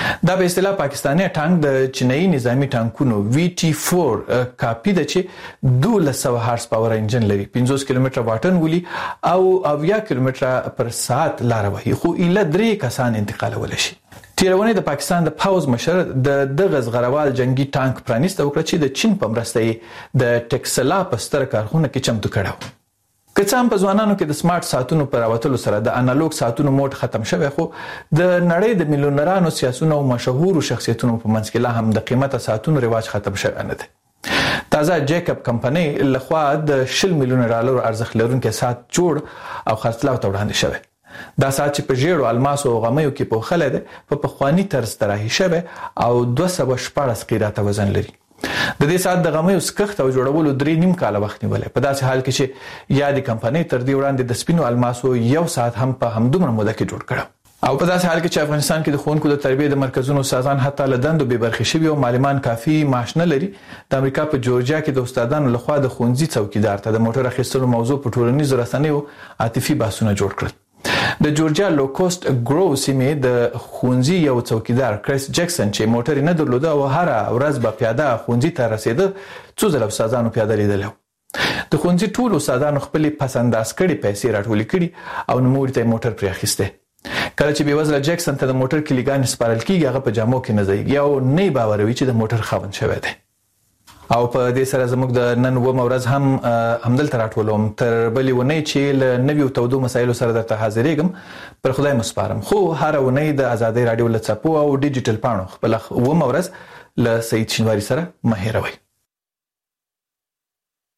دا به اصطلاح پاکستاني ټانک د چینایي نظامی ټانکونو وی ټي فور کاپی د چې دولس سوه هارس پاور انجن لري، پنځوس کیلومتره واټن ولي او اویا کیلومتره پر ساعت لار وهي، خو اله درې کسان انتقالول شي. تیرونه د پاکستان د پاوز مشر د دغه زغروال جنگي ټانک پرانیسته وکړه چې د چین په مرسته د ټکسلا په ستر کارخونه کې چمتو کړو. که څه هم په ځوانانو کې د سمارټ ساعتونو پر راوتلو سره د انالوګ ساعتونو موډ ختم شوی، خو د نړۍ د میلیونرانو سیاسونو او مشهورو شخصیتونو په منځ کې لا هم د قیمته ساعتونو رواج ختم شوی نه دی. تازه جیکب کمپنۍ لخوا د شل میلیونه ډالر ارزښت لرونکي ساعت جوړ او خرڅلاو ته وړاندې شوی. دا ساعت چې په ژیړو الماسو او غمیو کې پوښلی دی په پخواني طرز طراحي شوی او دوه سوه شپاړس قیراته وزن لري. د دې ساعت د غمیو سکښت او جوړولو درې نیم کاله وخت نیولی، په داسې حال کې چې یادې کمپنۍ تر دې وړاندې د سپینو الماسو یو ساعت هم په همدومره موده کې جوړ کړی، او په داسې حال کې چې افغانستان کې د ښوونکو د تربیې د مرکزونو استادان حتی له دندو بې برخې شوي او معلمان کافي معاش نه لري. د امریکا په جورجیا کې د استادانو لخوا د ښوونځي څوکیدار ته د موټر اخیستلو موضوع په ټولنیزو رسنیو عاطفي بحثونه جوړ کړل. د جورجیا لوکوست ګرو سیمې د ښوونځي یو څوکیدار کریس جکسن چې موټر نه درلوده او هر ورځ به پیاده ښوونځي ته رسیده، څو ځله استادانو پیاده لیدلی. د ښوونځي ټولو استادانو خپلې پس انداز کړي پیسې راټولې کړي او نوموړي ته یې موټر پرې اخیستی. کله چې بېوزله جکسن ته د موټر کلیګانې سپارل کېږي، هغه په جامو کې نه ځایږي او نه یې باوروي چې د موټر خاوند شوی دی. او په دې سره زموږ د نن اوومه ورځ هم همدلته راټولوم. تر بلې اونۍ چې له نویو تودو مسایلو سره درته حاضرېږم پر خدای مو سپارم، خو هره اونۍ د ازادۍ راډیو له څپو او ډیجیټل پاڼو خپله اوومه ورځ له سعید شینواري سره مه هېروئ.